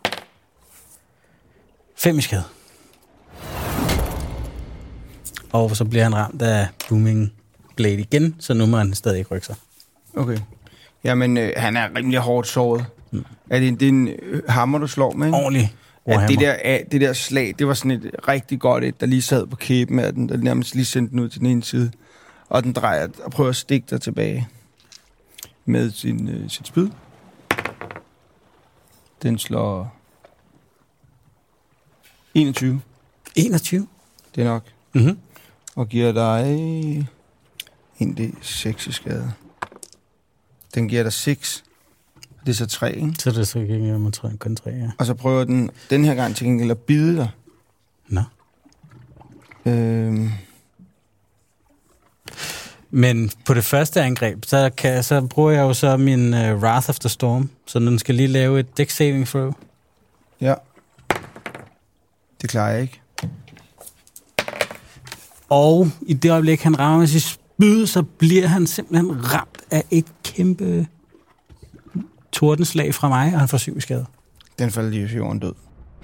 fem i skade. Og så bliver han ramt af Booming Blade igen, så nu må han stadig ikke rykke sig. Okay. Jamen, øh, han er rimelig hårdt såret. Mm. Er det, det er en øh, hammer, du slår med, ikke? Ordentlig. At det, der, at det der slag, det var sådan et rigtig godt et, der lige sad på kæben af den, der nærmest lige sendte den ud til den ene side. Og den drejer og prøver at stikke dig tilbage med sin, øh, sit spyd. Den slår enogtyve. enogtyve. Det er nok. Mm-hmm. Og giver dig en D seks i skade. Den giver dig seks. Det er så tre, ikke? Så det så gik jeg med tre, kun tre, ja. Og så prøver den den her gang til gengæld at bide dig. Nå. Øhm, Men på det første angreb, så, kan, så bruger jeg jo så min uh, Wrath of the Storm, så den skal lige lave et dex saving throw. ja. Det klarer jeg ikke. Og i det øjeblik, han rammer med sit spyd, så bliver han simpelthen ramt af et kæmpe tordenslag fra mig, og han får syv i skade. Den falder lige i jorden død.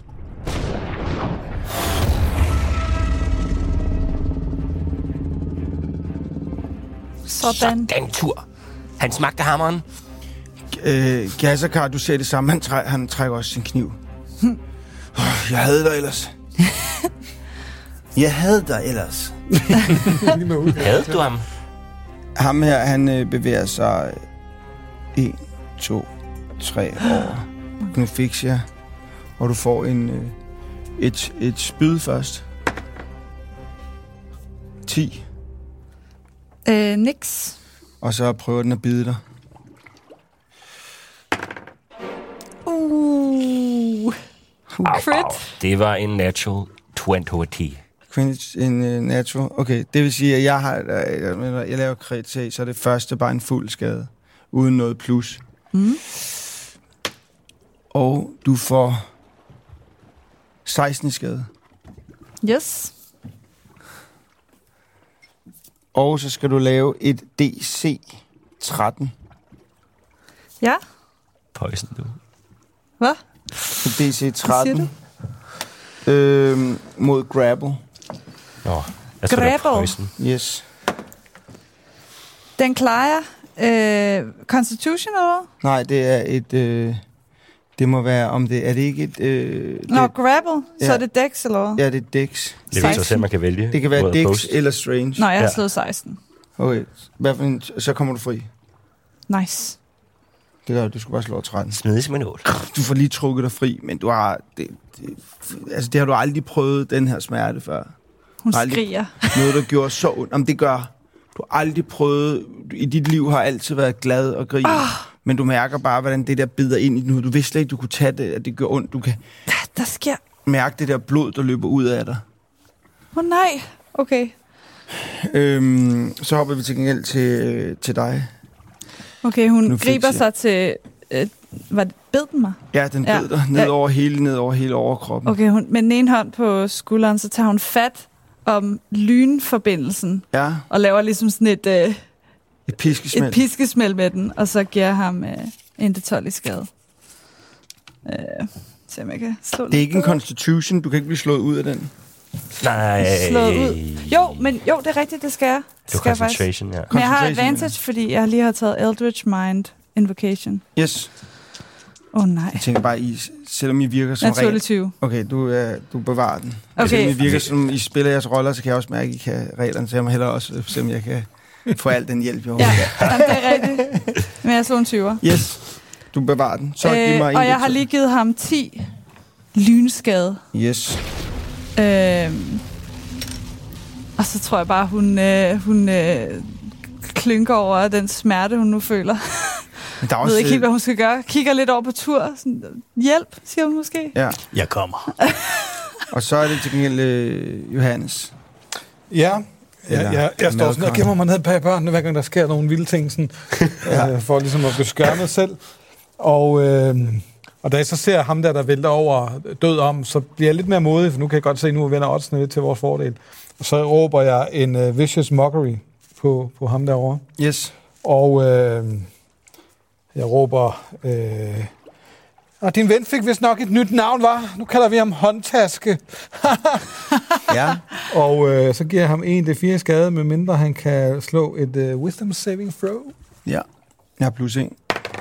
Sådan. Den tur. Han smagte hammeren. Øh, Gassakar, du ser det samme. Han, træ, han trækker også sin kniv. Oh, jeg havde dig ellers. Jeg havde dig ellers. Havde du ham? Ham her, han øh, bevæger sig en, to, tre år. Nu fik jeg. Og du får en, øh, et, et spyd først. ti. Øh, niks. Og så prøver den at bide dig. Uh. Au, Crit. au. Det var en natural tyve. Quidditch in uh, natural. Okay, det vil sige, at jeg har, jeg, jeg laver krit til, så er det første bare en fuld skade, uden noget plus. Mm. Og du får seksten i skade. Yes. Og så skal du lave et D C tretten. Ja. Poison, du. Hvad? Et D C tretten. Øhm, mod grapple. Nå, jeg tror, det er Grapple. poison. Yes. Den klarer jeg. Øh, Constitution eller hvad? Nej, det er et... Øh, det må være om det... Er det ikke et... Øh, Nå, det, grapple. Så ja. er det dex eller hvad? ja, det er Dex. Det vil så se, man kan vælge. Det kan være både Dex post. eller Strange. Nå, jeg har Ja. slået seksten. Okay, hvad for en, så kommer du fri. Nice. Det gør du. Du skal bare slå tretten. Smidig som en ål. Du får lige trukket dig fri, men du har... Det, det, altså, det har du aldrig prøvet, den her smerte før. Hun Aldrig. skriger. Noget, der gjorde så ondt. Jamen, det gør... Du har aldrig prøvet... I dit liv har altid været glad og grin. Oh. Men du mærker bare, hvordan det der bider ind i din hud. Du vidste ikke, du kunne tage det, at det gør ondt. Du kan Ja, der sker... mærke det der blod, der løber ud af dig. Åh oh, nej. Okay. Øhm, så hopper vi til gengæld til, til dig. Okay, hun Nu fik griber jeg- sig til... Øh, var det, bed den mig? Ja, den Ja. bed dig ned over hele, ned over hele overkroppen. Okay, hun, med den ene hånd på skulderen, så tager hun fat om lynforbindelsen, Ja, og laver ligesom sådan et, øh, et piskesmæld. et piskesmæld med den, og så giver ham øh, en D tolv i skade. Øh, se om jeg kan slå Det er ikke en bedre. constitution. Du kan ikke blive slået ud af den. Nej. Slået ud. Jo, men jo, det er rigtigt, det skal jeg. Det var skal jeg faktisk. concentration, ja. Men jeg har Concentration, advantage, fordi jeg lige har taget Eldritch Mind Invocation. Yes. Åh oh, nej. Jeg tænker bare, I, selvom I virker som Naturlig regel... tyve. Okay, du, øh, du bevarer den. Okay. Selvom I virker som I spiller jeres roller, så kan jeg også mærke, at I kan reglerne. Så jeg må hellere også øh, se, om jeg kan få al den hjælp, jeg Ja, overhovedet jamen, det er rigtigt. Men jeg slog en tyver. kan. Yes. Du bevarer den. Så giv mig Øh, en og jeg D har to. lige givet ham ti lynskade. Yes. Øhm, og så tror jeg bare, hun, øh, hun øh, klynker over den smerte, hun nu føler. Men der er Jeg også... ved ikke helt, hvad hun skal gøre. Kigger lidt over på tur. Sådan, hjælp, siger hun måske. Ja. Jeg kommer. Og så er det til gengæld øh, Johannes. Ja, Eller ja, ja jeg står sådan og madkran. gemmer mig ned bag børnene, hver gang der sker nogle vilde ting, sådan, ja. øh, for ligesom at beskøre mig selv. Og, øh, og da jeg så ser ham der, der vælter over død om, så bliver jeg lidt mere modig, for nu kan jeg godt se, nu vender oddsene lidt til vores fordel. Og så råber jeg en uh, vicious mockery på, på ham derovre. Yes. Og øh, jeg råber... Øh, og din ven fik vist nok et nyt navn, var. Nu kalder vi ham Håndtaske. Ja. Og øh, så giver jeg ham en D fire skade, medmindre han kan slå et øh, wisdom saving throw. Ja. Jeg har plus en.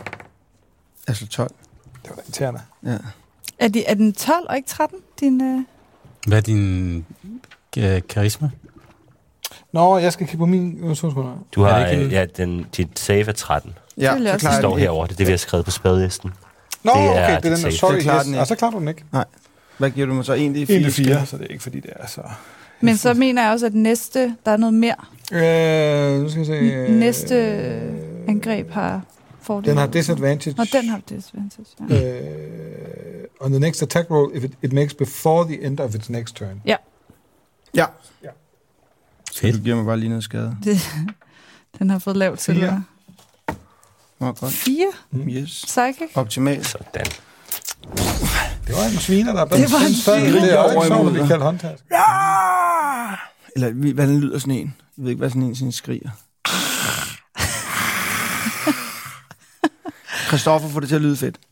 Altså tolv. Det var da irriterende. Ja. Er, de, er den tolv og ikke tretten? Din, øh... Hvad er din øh, karisma? Nå, jeg skal kigge på min... Øh, så Du har, Er det ikke- øh, ja, den, dit save er tretten. Ja, Det vil jeg så også klarer Det står jeg den. herovre. Det er det, vi har skrevet på spadlisten. Nå, Det er okay, det er den der. safe. Sorry, Så klarer yes. den ikke. Og så klarer du den ikke. Hvad giver du mig så? en D en fire? D fire, så det er ikke fordi, det er så... Men så mener jeg også, at næste, der er noget mere. Øh, nu skal jeg se... Øh, Næste angreb har fordel. Den har disadvantage. Og den har disadvantage, ja. Øh, on the next attack roll, if it, it makes before the end of its next turn. Ja. Ja. Så du giver mig bare lige noget skade. Det, den har fået lavt til. Fire. Nå, godt. Fire? Yes. Psychic? Optimalt. Sådan. Det var en sviner, der blev Det var en sviner. sviner. Det er jo ikke Over i sådan, at munden. vi kalder håndtask. Ja! Eller vi- hvordan lyder sådan en? Jeg ved ikke, hvad sådan en sådan skriger. Christoffer får det til at lyde fedt.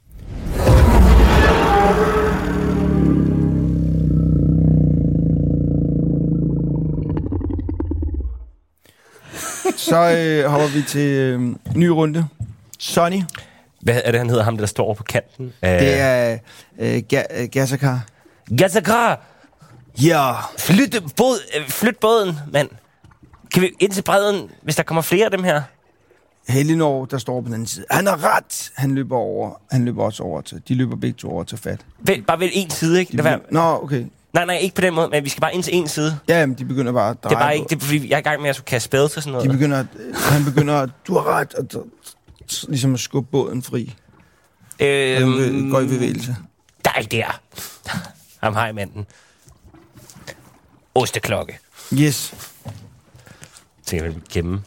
Så øh, hopper vi til øh, ny runde. Sonny, Hvad er det, han hedder? Ham, der står over på kanten? Uh, det er øh, Ga- øh, Gassakar. Gazzakar! Ja, Flyt, båd, øh, flyt båden, mand. Kan vi ind til bredden, hvis der kommer flere af dem her? Helinor, der står på den anden side. Han har ret! Han løber over. Han løber også over til. De løber begge to over til fat. Vælg, bare vælg en side, ikke? De Lad være. begynder, nå, okay. Nej, nej, ikke på den måde, men vi skal bare ind til en side. Ja, men de begynder bare at dreje Det er bare på. ikke, det er, fordi jeg er i gang med at skulle kaste spells og sådan noget. De begynder, at, han begynder, at, du har ret, og så- så ligesom at skubbe båden fri. Og øhm, den går i bevægelse. Der er ikke der. Ham har i manden. Osteklokke. Yes. Så jeg vil gemme.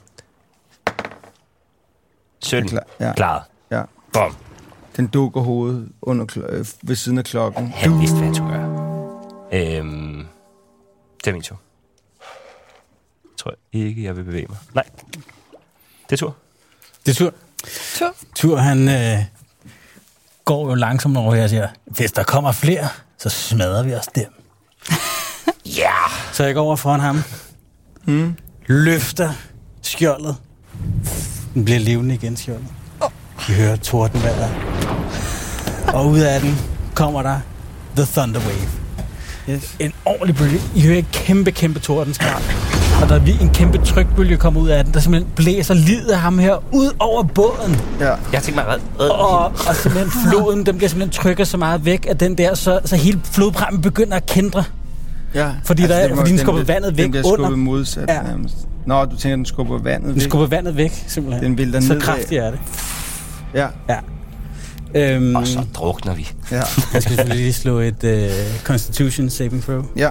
sytten. Klar, ja. Klaret. Ja. Bom. Den dukker hovedet under kl- øh, ved siden af klokken. Han vidste, hvad han skulle gøre. Øhm, det er min tur. Jeg tror ikke, jeg vil bevæge mig. Nej. Det er tur. Det er tur. Tur. Tur, han øh, går jo langsomt over her og siger, hvis der kommer flere, så smadrer vi os dem. Ja! Yeah. Så jeg går over foran ham. Mm. Løfter skjoldet. Den bliver levende igen, skjoldet. Vi hører tordenvejret. Og ud af den kommer der The Thunder Wave. Yes. En ordentlig bølge. I hører et kæmpe, kæmpe tordenskrald. Og der er en kæmpe trykbølge kommer ud af den, der simpelthen blæser livet af ham her ud over båden. Ja. Jeg tænkte mig red. red. Og, og simpelthen floden, den bliver simpelthen trykket så meget væk, at den der, så, så hele flodbræmmen begynder at kendre. Ja. Fordi, der, den, fordi den skubber bliver- vandet væk Den bliver under. skubbet modsat Ja. nærmest. Nå, du tænker, den skubber vandet Den væk? skubber vandet væk, simpelthen. Den vælter så nedad. kraftigt er det. Ja. Ja. Øhm, Og så drukner vi. Ja. jeg skal selvfølgelig lige slå et uh, Constitution saving throw. Ja.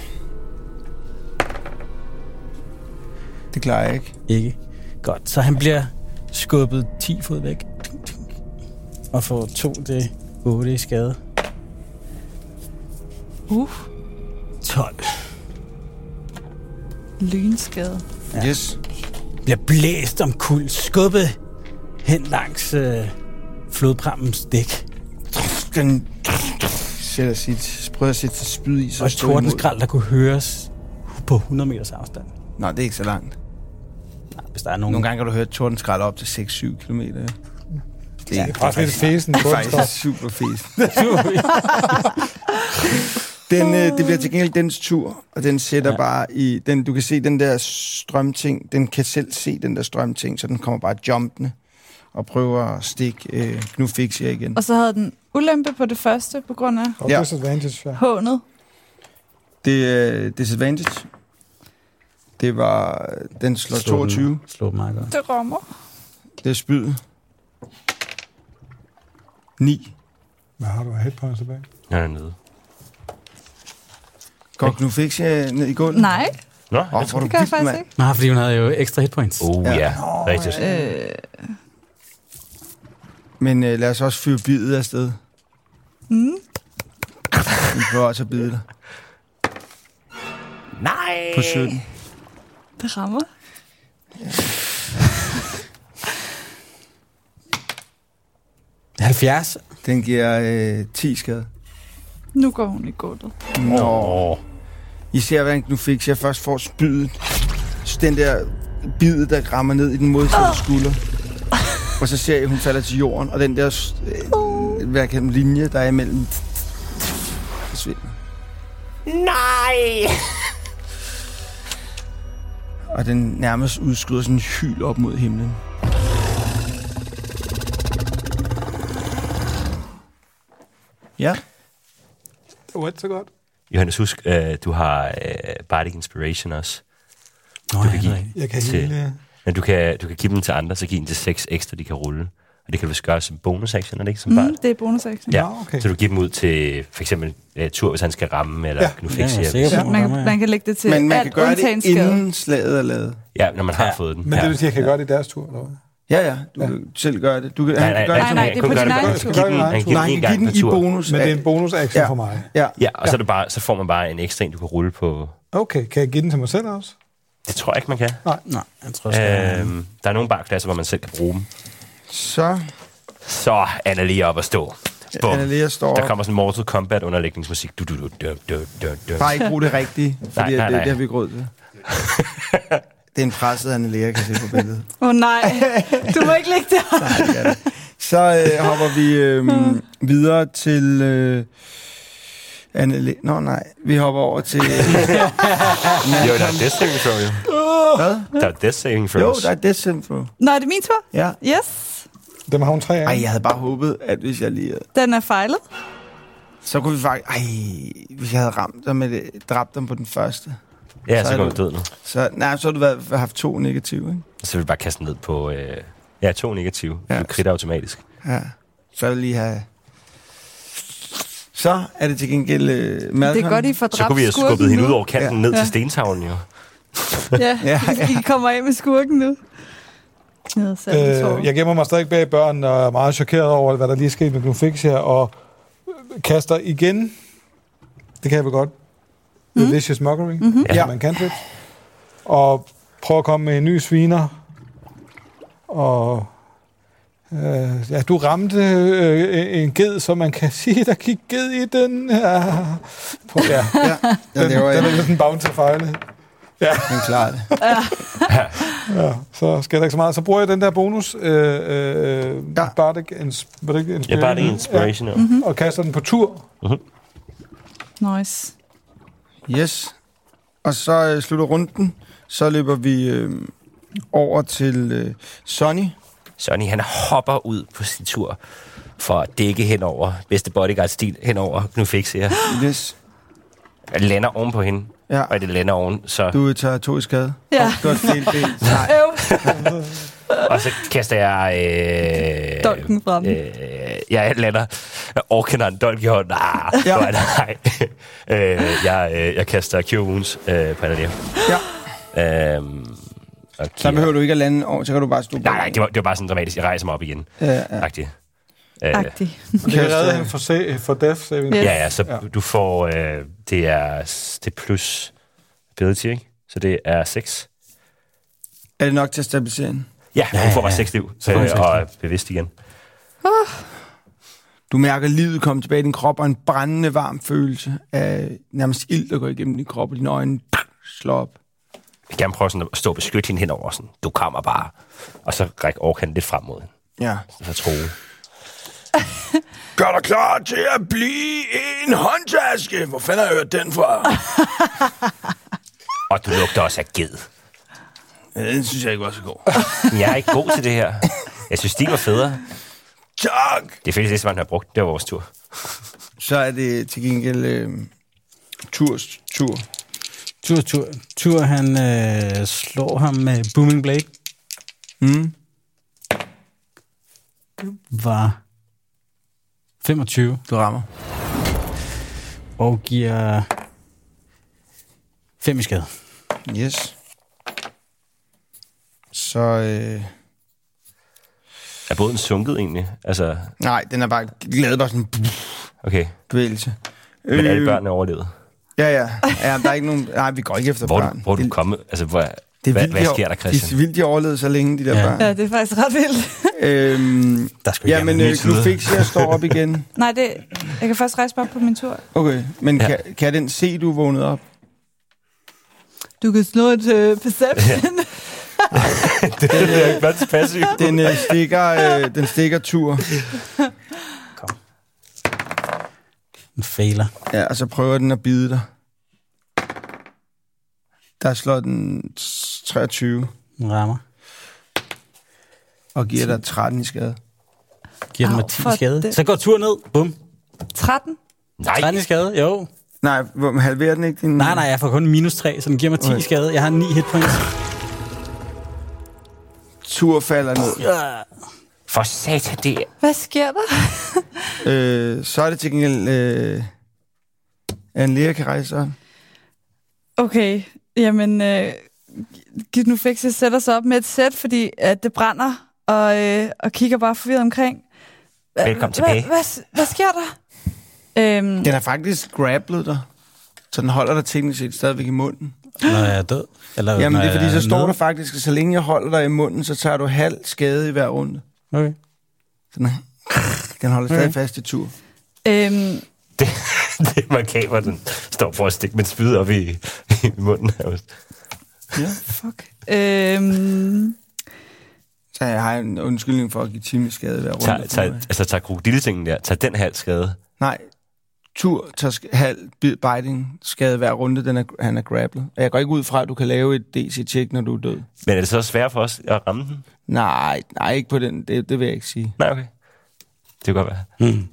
Det klarer jeg ikke. Ikke. Godt. Så han bliver skubbet ti fod væk. Og får to det otte i skade. Uh, tolv. lynskade. Ja. Yes. Bliver blæst om kul. Skubbet hen langs øh, flodprammens dæk. Den sætter sit, prøver at sætte sit spyd i, så Og stå imod. tordenskrald, der kunne høres på hundrede meters afstand. Nå, det er ikke så langt. Nej, hvis der er nogen... Nogle gange kan du høre tordenskrald op til seks syv kilometer. Det er, Det er også lidt fæsen. det er faktisk super fedt. Den, øh, det bliver til gengæld dens tur, og den sætter ja. Ja. bare i... Den, du kan se den der strømting, den kan selv se den der strømting, så den kommer bare jumpende og prøver at stikke øh, Knufixia igen. Og så havde den ulempe på det første, på grund af Og Ja. disadvantage, ja. hånet. Det er uh, disadvantage. Det var... Den slår Slå den. toogtyve. Slå dem meget godt. Det rammer. Det er spyd. ni. Hvad har du af hitpoints tilbage? Jeg er nede. Går Knufixia ned i gulvet? Nej, Nå, Åh, jeg hvor tror... er du det kan jeg vild, faktisk mand. ikke. Nej, fordi hun havde jo ekstra hitpoints. Oh Ja. ja, rigtigt. Øh, Men øh, lad os også fyre bidet afsted. mm. Vi prøver også at bide dig. Nej! På sytten. Det rammer. halvfjerds. Den giver øh, ti skade. Nu går hun i gulvet. Nå. Åh. I ser, hvordan Knufixia først får spydet. Så den der bid, der rammer ned i den modsatte skulder. Og så ser jeg, at hun falder til jorden. Og den der øh, hvad kan man, linje, der er imellem, forsvinder. Nej! Og den nærmest udskyder sådan en hyl op mod himlen. Ja. Det var ikke så godt. Johannes, husk, øh, du har øh, Bardic Inspiration også. Nå, Du ja, kan give- nej. Jeg kan Til- hele... ja. Men du kan, du kan give dem til andre, så giv dem til seks ekstra, de kan rulle. Og det kan du vist gøre som bonus action, er det ikke? Som bard? Mm, det er bonusaction. Ja, Nå, okay. så du giver dem ud til for eksempel uh, tur, hvis han skal ramme, eller Ja. ja. Ja, jeg er Knufixia. sikker på, Ja, hun man, rammer, kan, ja. man kan lægge det til Men man alt kan gøre undtagen det, skade. inden slaget er lavet. Ja, når man har Ja. fået den. Men det ja. vil sige, at jeg kan gøre det i deres tur, eller hvad? Ja, ja. Du Ja. kan selv gøre det. Du kan, Nej, han nej, kan gøre nej, det nej, som- det er kun på gøre din egen det- tur. Giv den, han giver Nej, den en han kan give gang den per i tur. bonus. Men det er en bonus action Ja. for mig. Ja. Ja, og så, er det bare, så får man bare en ekstra en, du kan rulle på. Okay, kan jeg give den til mig selv også? Det tror jeg ikke, man kan. Nej, jeg tror, jeg skal... Øhm, der er nogle barklasser, hvor man selv kan bruge dem. Så Så Anna lige op og stå. Bum. Annalea står Der op. kommer sådan Mortal Kombat underlægningsmusik. Du, du, du, du, du, du, du. Bare ikke bruge det rigtige, fordi Nej, nej, det, nej. det har vi ikke råd til. Det er en presset Annalea, kan se på billedet. Åh oh, nej, du må ikke lægge det op. Nej, det er det. Så øh, hopper vi øh, videre til... Øh, Annalea. Nå nej, vi hopper over til... Jo, der er death saving throw, jo. Hvad? Der er death saving throws. Jo, der er Death Saving Throw. Nå, er det min tur? Ja. Yes. Dem har hun tre af. Ej, jeg havde bare håbet, at hvis jeg lige... Den er fejlet. Så kunne vi faktisk... Ej, hvis jeg havde ramt dem med det, dræbt dem på den første. Ja, så så er går du- du død nu. Så, nej, så har du været, haft to negative, ikke? Så vil vi bare kaste den ned på... Øh, ja, to negative. Ja. Ja. Du kritter automatisk. Ja. Så vil jeg lige have Så er det til gengæld uh, Malcolm. Det er godt, I får Så dræbt kunne vi have skurken skubbet hende nu. ud over kanten Ja. ned Ja. til stentavlen, jo. Ja, Ja, ja. I kommer af med skurken nu. Nedsat, Øh, jeg gemmer mig stadig bag børn og er meget chokeret over, hvad der lige er sket med Glufix her, og kaster igen, det kan jeg vel godt, mm. Vicious Mockery, mm-hmm. ja. man kan det, og prøver at komme med en ny sviner, og øh, ja, du ramte øh, en ged, så man kan sige, der gik ged i den. Ja, Prøv, ja. Ja, ja, det var den, den er en, lidt en bound til fejle. Ja. en klar det. Ja, så skal der ikke så meget. Så bruger jeg den der bonus, øh, øh, Ja. Bardic Inspiration, Ja, bare det inspiration, jo. Mhm. og kaster den på tur. Nice. Yes. Og så øh, slutter runden. Så løber vi øh, over til øh, Sonny. Sonny, han hopper ud på sin tur for at dække henover, bedste bodyguard-stil henover Glufix her. Yes. Jeg lander oven på hende, Ja. og det lander oven, så... Du tager to i skade. Ja. Oh, du har delt ben. Nej. Øv. Og så kaster jeg... Øh, Dolken frem. Øh, jeg lander Orkanon, dolk i hånden. Ah, Ja. ja. Nej. øh, jeg, øh, jeg kaster Cure Wounds øh, på Anadir. Ja. Øhm, og Så behøver du ikke at lande over, så kan du bare stå. Nej, nej, det var, det var bare sådan dramatisk. Jeg rejser mig op igen. Ja, ja. Agtigt. Øh, Agtig. Og det kan redde hende for, se, for death saving. Yes. ja, ja, så Ja. du får... Øh, det er det er plus ability, ikke? Så det er seks. Er det nok til at stabilisere hende? Ja, ja, du får bare ja. seks liv, Så får hun øh, seks og liv. er bevidst igen. Du mærker livet komme tilbage i din krop, og en brændende varm følelse af nærmest ild, der går igennem din krop, og dine øjne slår op. Jeg vil gerne prøve sådan at stå og beskytte hende henover. Sådan. Du kommer bare. Og så række Orkan lidt frem mod hende. Ja. Så true. Gør dig klar til at blive en håndtaske. Hvor fanden har jeg hørt den fra? Og du lugter også af ged. Ja, den synes jeg ikke var så god. Men jeg er ikke god til det her. Jeg synes, de var federe. Tak. Det er faktisk det, som han har brugt. Det var vores tur. Så er det til gengæld øh, Turs tur. Tur, tur. Tur, han øh, slår ham med Booming Blade. Mm. Var femogtyve. Du rammer. Og giver fem i skade. Yes. Så... Øh, Er båden sunket egentlig? Altså, nej, den er bare lavet bare sådan en okay. bevægelse. Men alle børnene overlevet? Ja, ja. ja der er ikke nogen... Nej, vi går ikke efter Hvor, børn. hvor er du det, kommet? Altså, hvor, det er hvad, vildt, hvad de sker der, har- Christian? Det er vildt, de har overlevet så længe, de der Ja. børn. Ja, det er faktisk ret vildt. Øhm, Der skulle ja, ikke men være øh, Glufixia står op igen. Nej, det, jeg kan først rejse mig op på min tur. Okay, men Ja. kan, kan den se, du er vågnet op? Du kan slå et uh, perception. det er ikke bare passiv. Den øh, stikker, øh, den stikker tur. En fejler. Ja, og så prøver den at bide dig. Der slår den treogtyve Den rammer. og giver dig tretten i skade. Giver den Au, mig ti for i skade. det. Så går tur ned. Bum. tretten? Nej, tretten i skade, jo. Nej, hvor- halverer den ikke din... Nej, nej, jeg får kun minus tre, så den giver mig ti Okay. i skade. Jeg har ni hitpoints. Tur falder ned. for satan, det er... Hvad sker der? Øh, så er det til gengæld... Øh, Anne Lea kan rejse sig op. Okay, jamen, øh, Glufixia sætter sig op med et sæt, fordi at det brænder, og, øh, og kigger bare forvirret omkring. Hva- Velkommen hva- tilbage. Hvad, hvad sker der? Øhm, Den er faktisk grapplet dig, så den holder dig teknisk set stadigvæk i munden. Når jeg er død. Eller Jamen når det er fordi, jeg så står nede. der faktisk, at så længe jeg holder dig i munden, så tager du halv skade i hver runde. Okay. Så den, den holder stadig Okay. fast i tur. øhm, Det, det er makaber, den står for at stikke med et spyd op i, i munden. Ja. fuck. Øhm, Så jeg har en undskyldning for at give Timmy skade hver runde. Tag, for tag, mig. altså, tag krokodilletingen der. Tag den halv skade. Nej, tur tager sk- halv bid- biting skade hver runde, den er, han er grapplet. Og jeg går ikke ud fra, at du kan lave et D C-check, når du er død. Men er det så svært for os at ramme den? Nej, nej, ikke på den. Det, det vil jeg ikke sige. Nej, okay. Det kan godt være. Hmm.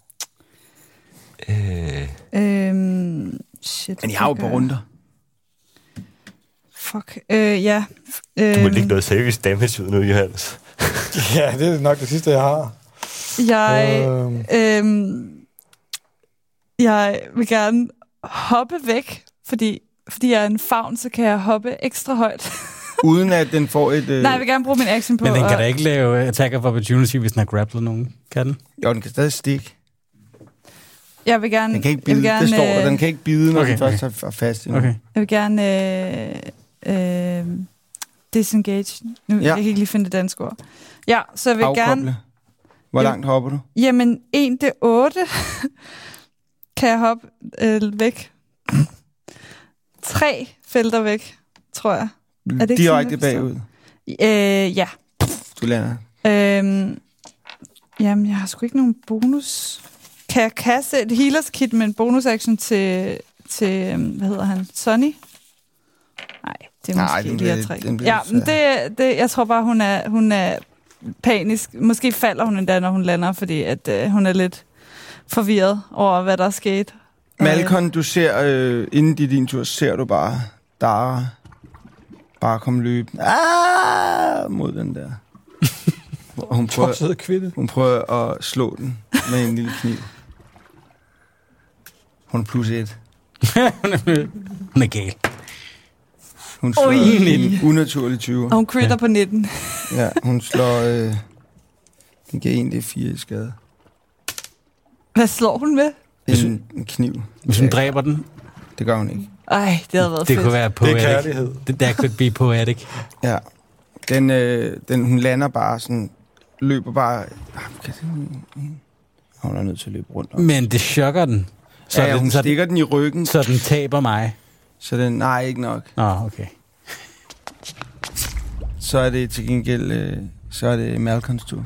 Øh, øhm, shit. Men jeg har jo hvad på gør runder. jeg? Fuck. Øh, ja. du må Øhm, lægge noget serious damage ud nu, Johannes. Ja, det er nok det sidste, jeg har. jeg... Øhm, Øhm, Jeg vil gerne hoppe væk, fordi, fordi jeg er en favn, så kan jeg hoppe ekstra højt. Uden at den får et... Øh... Nej, jeg vil gerne bruge min action på... Men den kan og... da ikke lave attack of opportunity, hvis den har grapplet nogen, kan den? Jo, den kan stadig stikke. Jeg vil gerne... Den kan ikke bide, gerne, det står der. øh... Den kan ikke bide, når okay, den først okay. er fast endnu. Okay. Jeg vil gerne... Øh, øh, disengage. Nu, Ja. Jeg kan ikke lige finde det danske ord. Ja, så jeg vil Afkoble. gerne... Hvor Jamen- langt hopper du? Jamen, en til otte kan jeg hoppe øh, væk. Tre felter væk, tror jeg. Er det ikke Direkte sådan, jeg bagud. Øh, ja. Du lander. Øhm, jamen, jeg har sgu ikke nogen bonus. Kan jeg kaste et healers kit med en bonus action til, til øhm, hvad hedder han, Sonny? Nej, det er Nej, måske den lige at bliver- trække. den bliver Ja, men svær. det, det, jeg tror bare, hun er, hun er panisk. Måske falder hun endda, når hun lander, fordi at, øh, hun er lidt forvirret over, hvad der er sket. Malcolm, du ser, øh, inden i din tur, ser du bare Dara bare komme løbende ah, mod den der. Og hun prøver, Tossede kvinde. hun prøver at slå den med en lille kniv. Hun er plus et. Hun er gal. Hun slår Oj. en unaturlig tyver. Og hun critter Ja. på nitten. Ja, hun slår... Øh, den giver en, det er fire i skade. Hvad slår hun med? En, en kniv. Hvis hun dræber den, Det gør hun ikke. Ej, det havde været det fedt. kunne være Det er poetic. kærlighed. Det der could be poetic. Ja. Den, øh, den, hun lander bare sådan... Løber bare... Ah, kan det, hun er nødt til at løbe rundt om. Men det chokker den. Så, Ja, ja, den, hun så, stikker den i ryggen, så den taber mig. så den... Nej, ikke nok. Nå, okay. Så er det til gengæld... Øh, så er det Malcolms tur.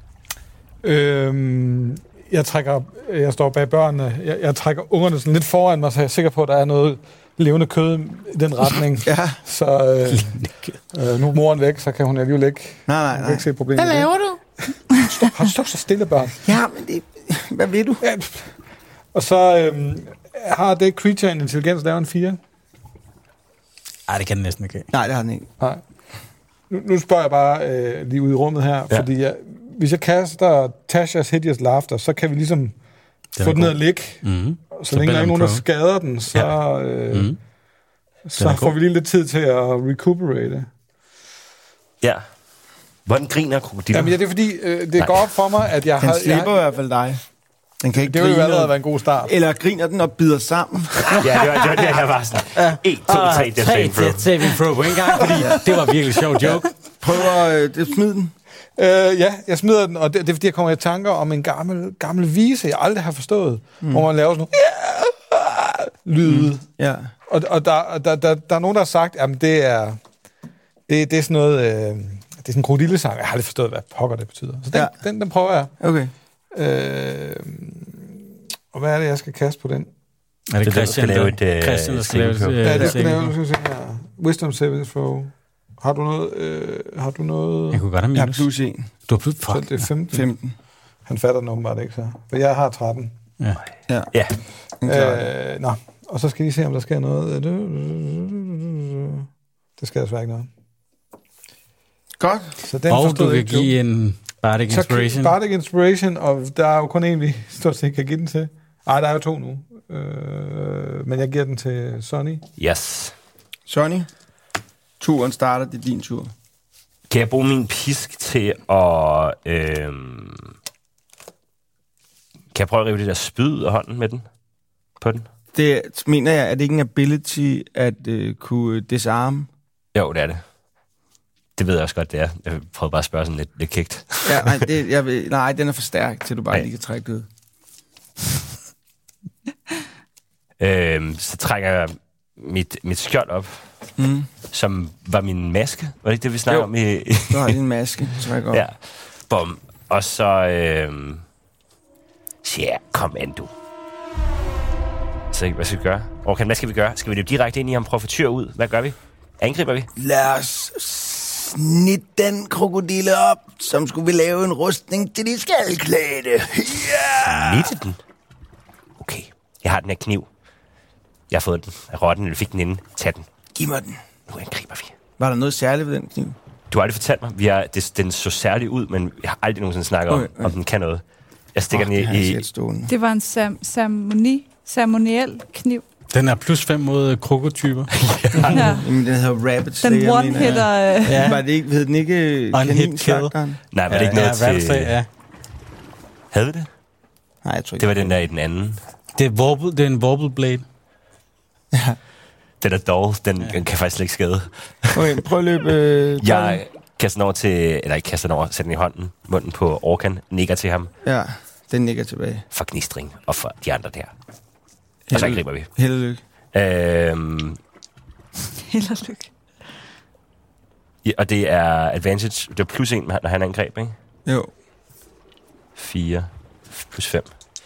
Øhm, jeg trækker, jeg står bag børnene, jeg, jeg trækker ungerne sådan lidt foran mig, så jeg er sikker på, at der er noget levende kød i den retning. Ja. Så øh, øh, nu er moren væk, så kan hun alligevel ikke, Nej, nej, hun kan nej. ikke se problemet. Hvad laver du? Stop, har du stået så stille, børn? Ja, men det... Hvad vil du? Ja. Og så øhm, har det creature en intelligens, der er en fire. Ej, det kan den næsten ikke. Nej, det har den ikke. Nej. Nu, nu spørger jeg bare øh, lige ude i rummet her, Ja. fordi jeg, hvis jeg kaster Tasha's Hideous Laughter, så kan vi ligesom Den få er den ned god. og ligge. Mm-hmm. Så, Så så længe der Bell ikke er nogen, and der Pro. skader den, så, Ja. øh, Mm. så er får god. vi lige lidt tid til at recuperate. Ja. Hvordan griner krokodiller? Jamen ja, det er fordi, øh, det Nej. går op for mig, at jeg Den har... slipper i Jeg, hvert fald dig. Den kan ikke det ville jo grine. allerede være en god start. Eller griner den og bider sammen. Ja, det var det, var det jeg var sådan. en, to, tre, det er tre saving throw. death saving throw på en gang, fordi det var virkelig sjov joke. Prøv at øh, det, smid den. Øh, ja, jeg smider den, og det, det er fordi, jeg kommer i tanker om en gammel, gammel vise, jeg aldrig har forstået, mm. hvor man laver sådan nogle lyde. Mm. Ja. Og, og der, der, der, der er nogen, der har sagt, at det er, det, det er sådan noget... Øh, det er sådan en krokodillesang. Jeg har aldrig forstået, hvad pokker det betyder. Så den, Ja. ja. den, den prøver jeg. Okay. Øh, og hvad er det, jeg skal kaste på den? Er det Det er den, der Christian, skal lave et, øh, Christian, der skal lave saving et, throw. øh, Ja, det skal saving lave, throw. skal vi se her. Wisdom saving throw. Har du noget... Øh, har du noget... Jeg kunne godt have Jeg har minus. plus en. Du har plus... Så Fuck. det er femten. femten. Han fatter den åbenbart ikke, så. For jeg har tretten. Ja. Ja. Ja. Øh, nå, og så skal I se, om der sker noget. Det skal desværre ikke noget. Godt. Så den Og forstod du jeg kan ikke. give en Bardic Så Inspiration. Bardic Inspiration, og der er jo kun en, vi stort set kan give den til. Ej, der er jo to nu. Øh, men jeg giver den til Sonny. Yes. Sonny, turen starter, det er din tur. Kan jeg bruge min pisk til at... Øhm, kan jeg prøve at rive det der spyd af hånden med den? På den? Det mener jeg, er det ikke en ability at øh, kunne disarme? Jo, det er det. Det ved jeg også godt, det er. Jeg prøvede bare at spørge sådan lidt, lidt kægt. Ja, nej, det, jeg vil, nej, den er for stærk, til du bare Nej. lige kan trække det ud. øhm, så trækker jeg mit, mit skjold op, Mm. som var min maske. Var det ikke det, vi snakkede Jo. om? I, Du har din maske, træk op. ja. Bum. Og så øhm, siger jeg, kom an du. Så hvad skal vi gøre? Okay, hvad skal vi gøre? Skal vi løbe direkte ind i ham, prøve at få tyr ud? Hvad gør vi? Angriber vi? Lad os snitte den krokodille op, som skulle vi lave en rustning til de skalklædte. Ja! Snitte den? Okay, jeg har den her kniv. Jeg har fået den af rotten, eller fik den inden. Tag den. Giv mig den. Nu angriber vi. Var der noget særligt ved den kniv? Du har aldrig fortalt mig, vi har, det, den så særligt ud, men jeg har aldrig nogensinde snakket Okay, om, okay. om den kan noget. Jeg stikker oh, den i... det har jeg i set stående. Det var en sam- ceremoni. ceremoniel kniv. Den er plus fem mod krokotyper. Ja. Jamen, den hedder Rabbit Slayer, Den one-hitter... Øh, Ja. Var det ikke, hed den ikke kaninslagteren? Nej, var det ikke ja, noget ja, til... Slayer, ja. Havde vi det? Nej, jeg tror ikke. Det var den der i den anden. Det er, warble, det er en Warble Blade. Ja. Den er dog, den, Ja. den kan faktisk slet ikke skade. Okay, prøv at løbe... Øh, Jeg kaster den over til... Eller ikke kaster den over, sætter den i hånden, munden på Orkan, nikker til ham. Ja, den nikker tilbage. For Gnistring og for de andre der. Og så angriber vi. Held og lykke. Øhm, held og lykke. ja, og det er advantage. Det er plus en, når han angreb, ikke? Jo. fire plus fem.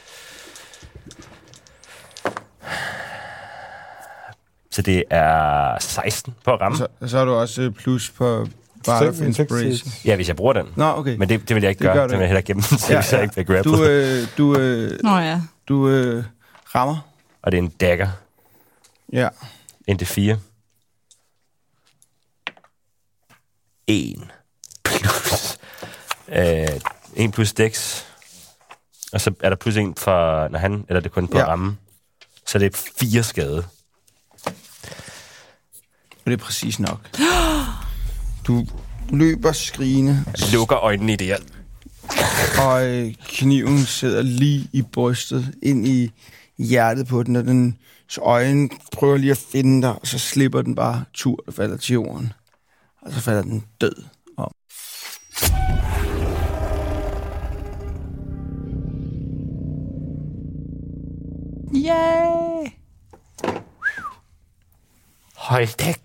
Så det er seksten på at ramme. Så, så har du også øh, plus på Bard of Inspiration. Ja, hvis jeg bruger den. Nå, okay. Men det, det vil jeg ikke Det gør gøre. du Det vil jeg hellere gemme den til, Ja, hvis jeg ja. ikke bliver grapplet. Du, øh, du, øh, Nå ja. du øh, rammer. Og det er en dagger. Ja. En til fire. En plus. Øh, en plus dex. Og så er der plus en for, når han, eller det er kun på Ja. at ramme. Så det er fire skade. Og det er præcis nok. Du løber skrigende, Lukker øjnene i det her. og øh, kniven sidder lige i brystet, ind i hjertet på den, og den så øjnene prøver lige at finde dig, og så slipper den bare tur, og falder til jorden. Og så falder den død om. Yay! Hold da.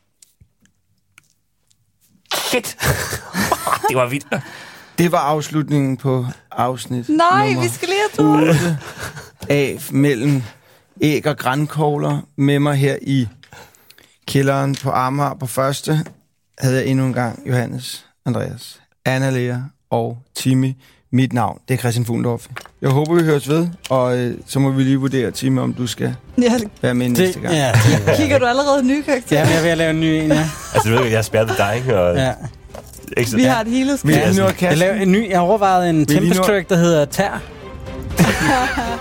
Shit. Det var vildt. Det var afslutningen på afsnit Nej, nummer vi skal lige have to. otte af mellem æg og grankogler. Med mig her i kælderen på Amager på første havde jeg endnu en gang Johannes, Andreas, Anna-Lea og Timmy. Mit navn, det er Christian Fuglendorf. Jeg håber, vi høres ved, og øh, så må vi lige vurdere, Timmy, om du skal Ja, være med næste gang. Ja, kigger du allerede nye karakterer? ja, men jeg er ved at lave en ny en, ja. Altså, du ved, jeg har spærret dig, ikke? Og, ja. ikke så, Vi har et hele Vil I skab. lige nå at Jeg, kaste? laver en ny, jeg har overvejet en Vil I lige Tempest nå- Cleric, der hedder Tær.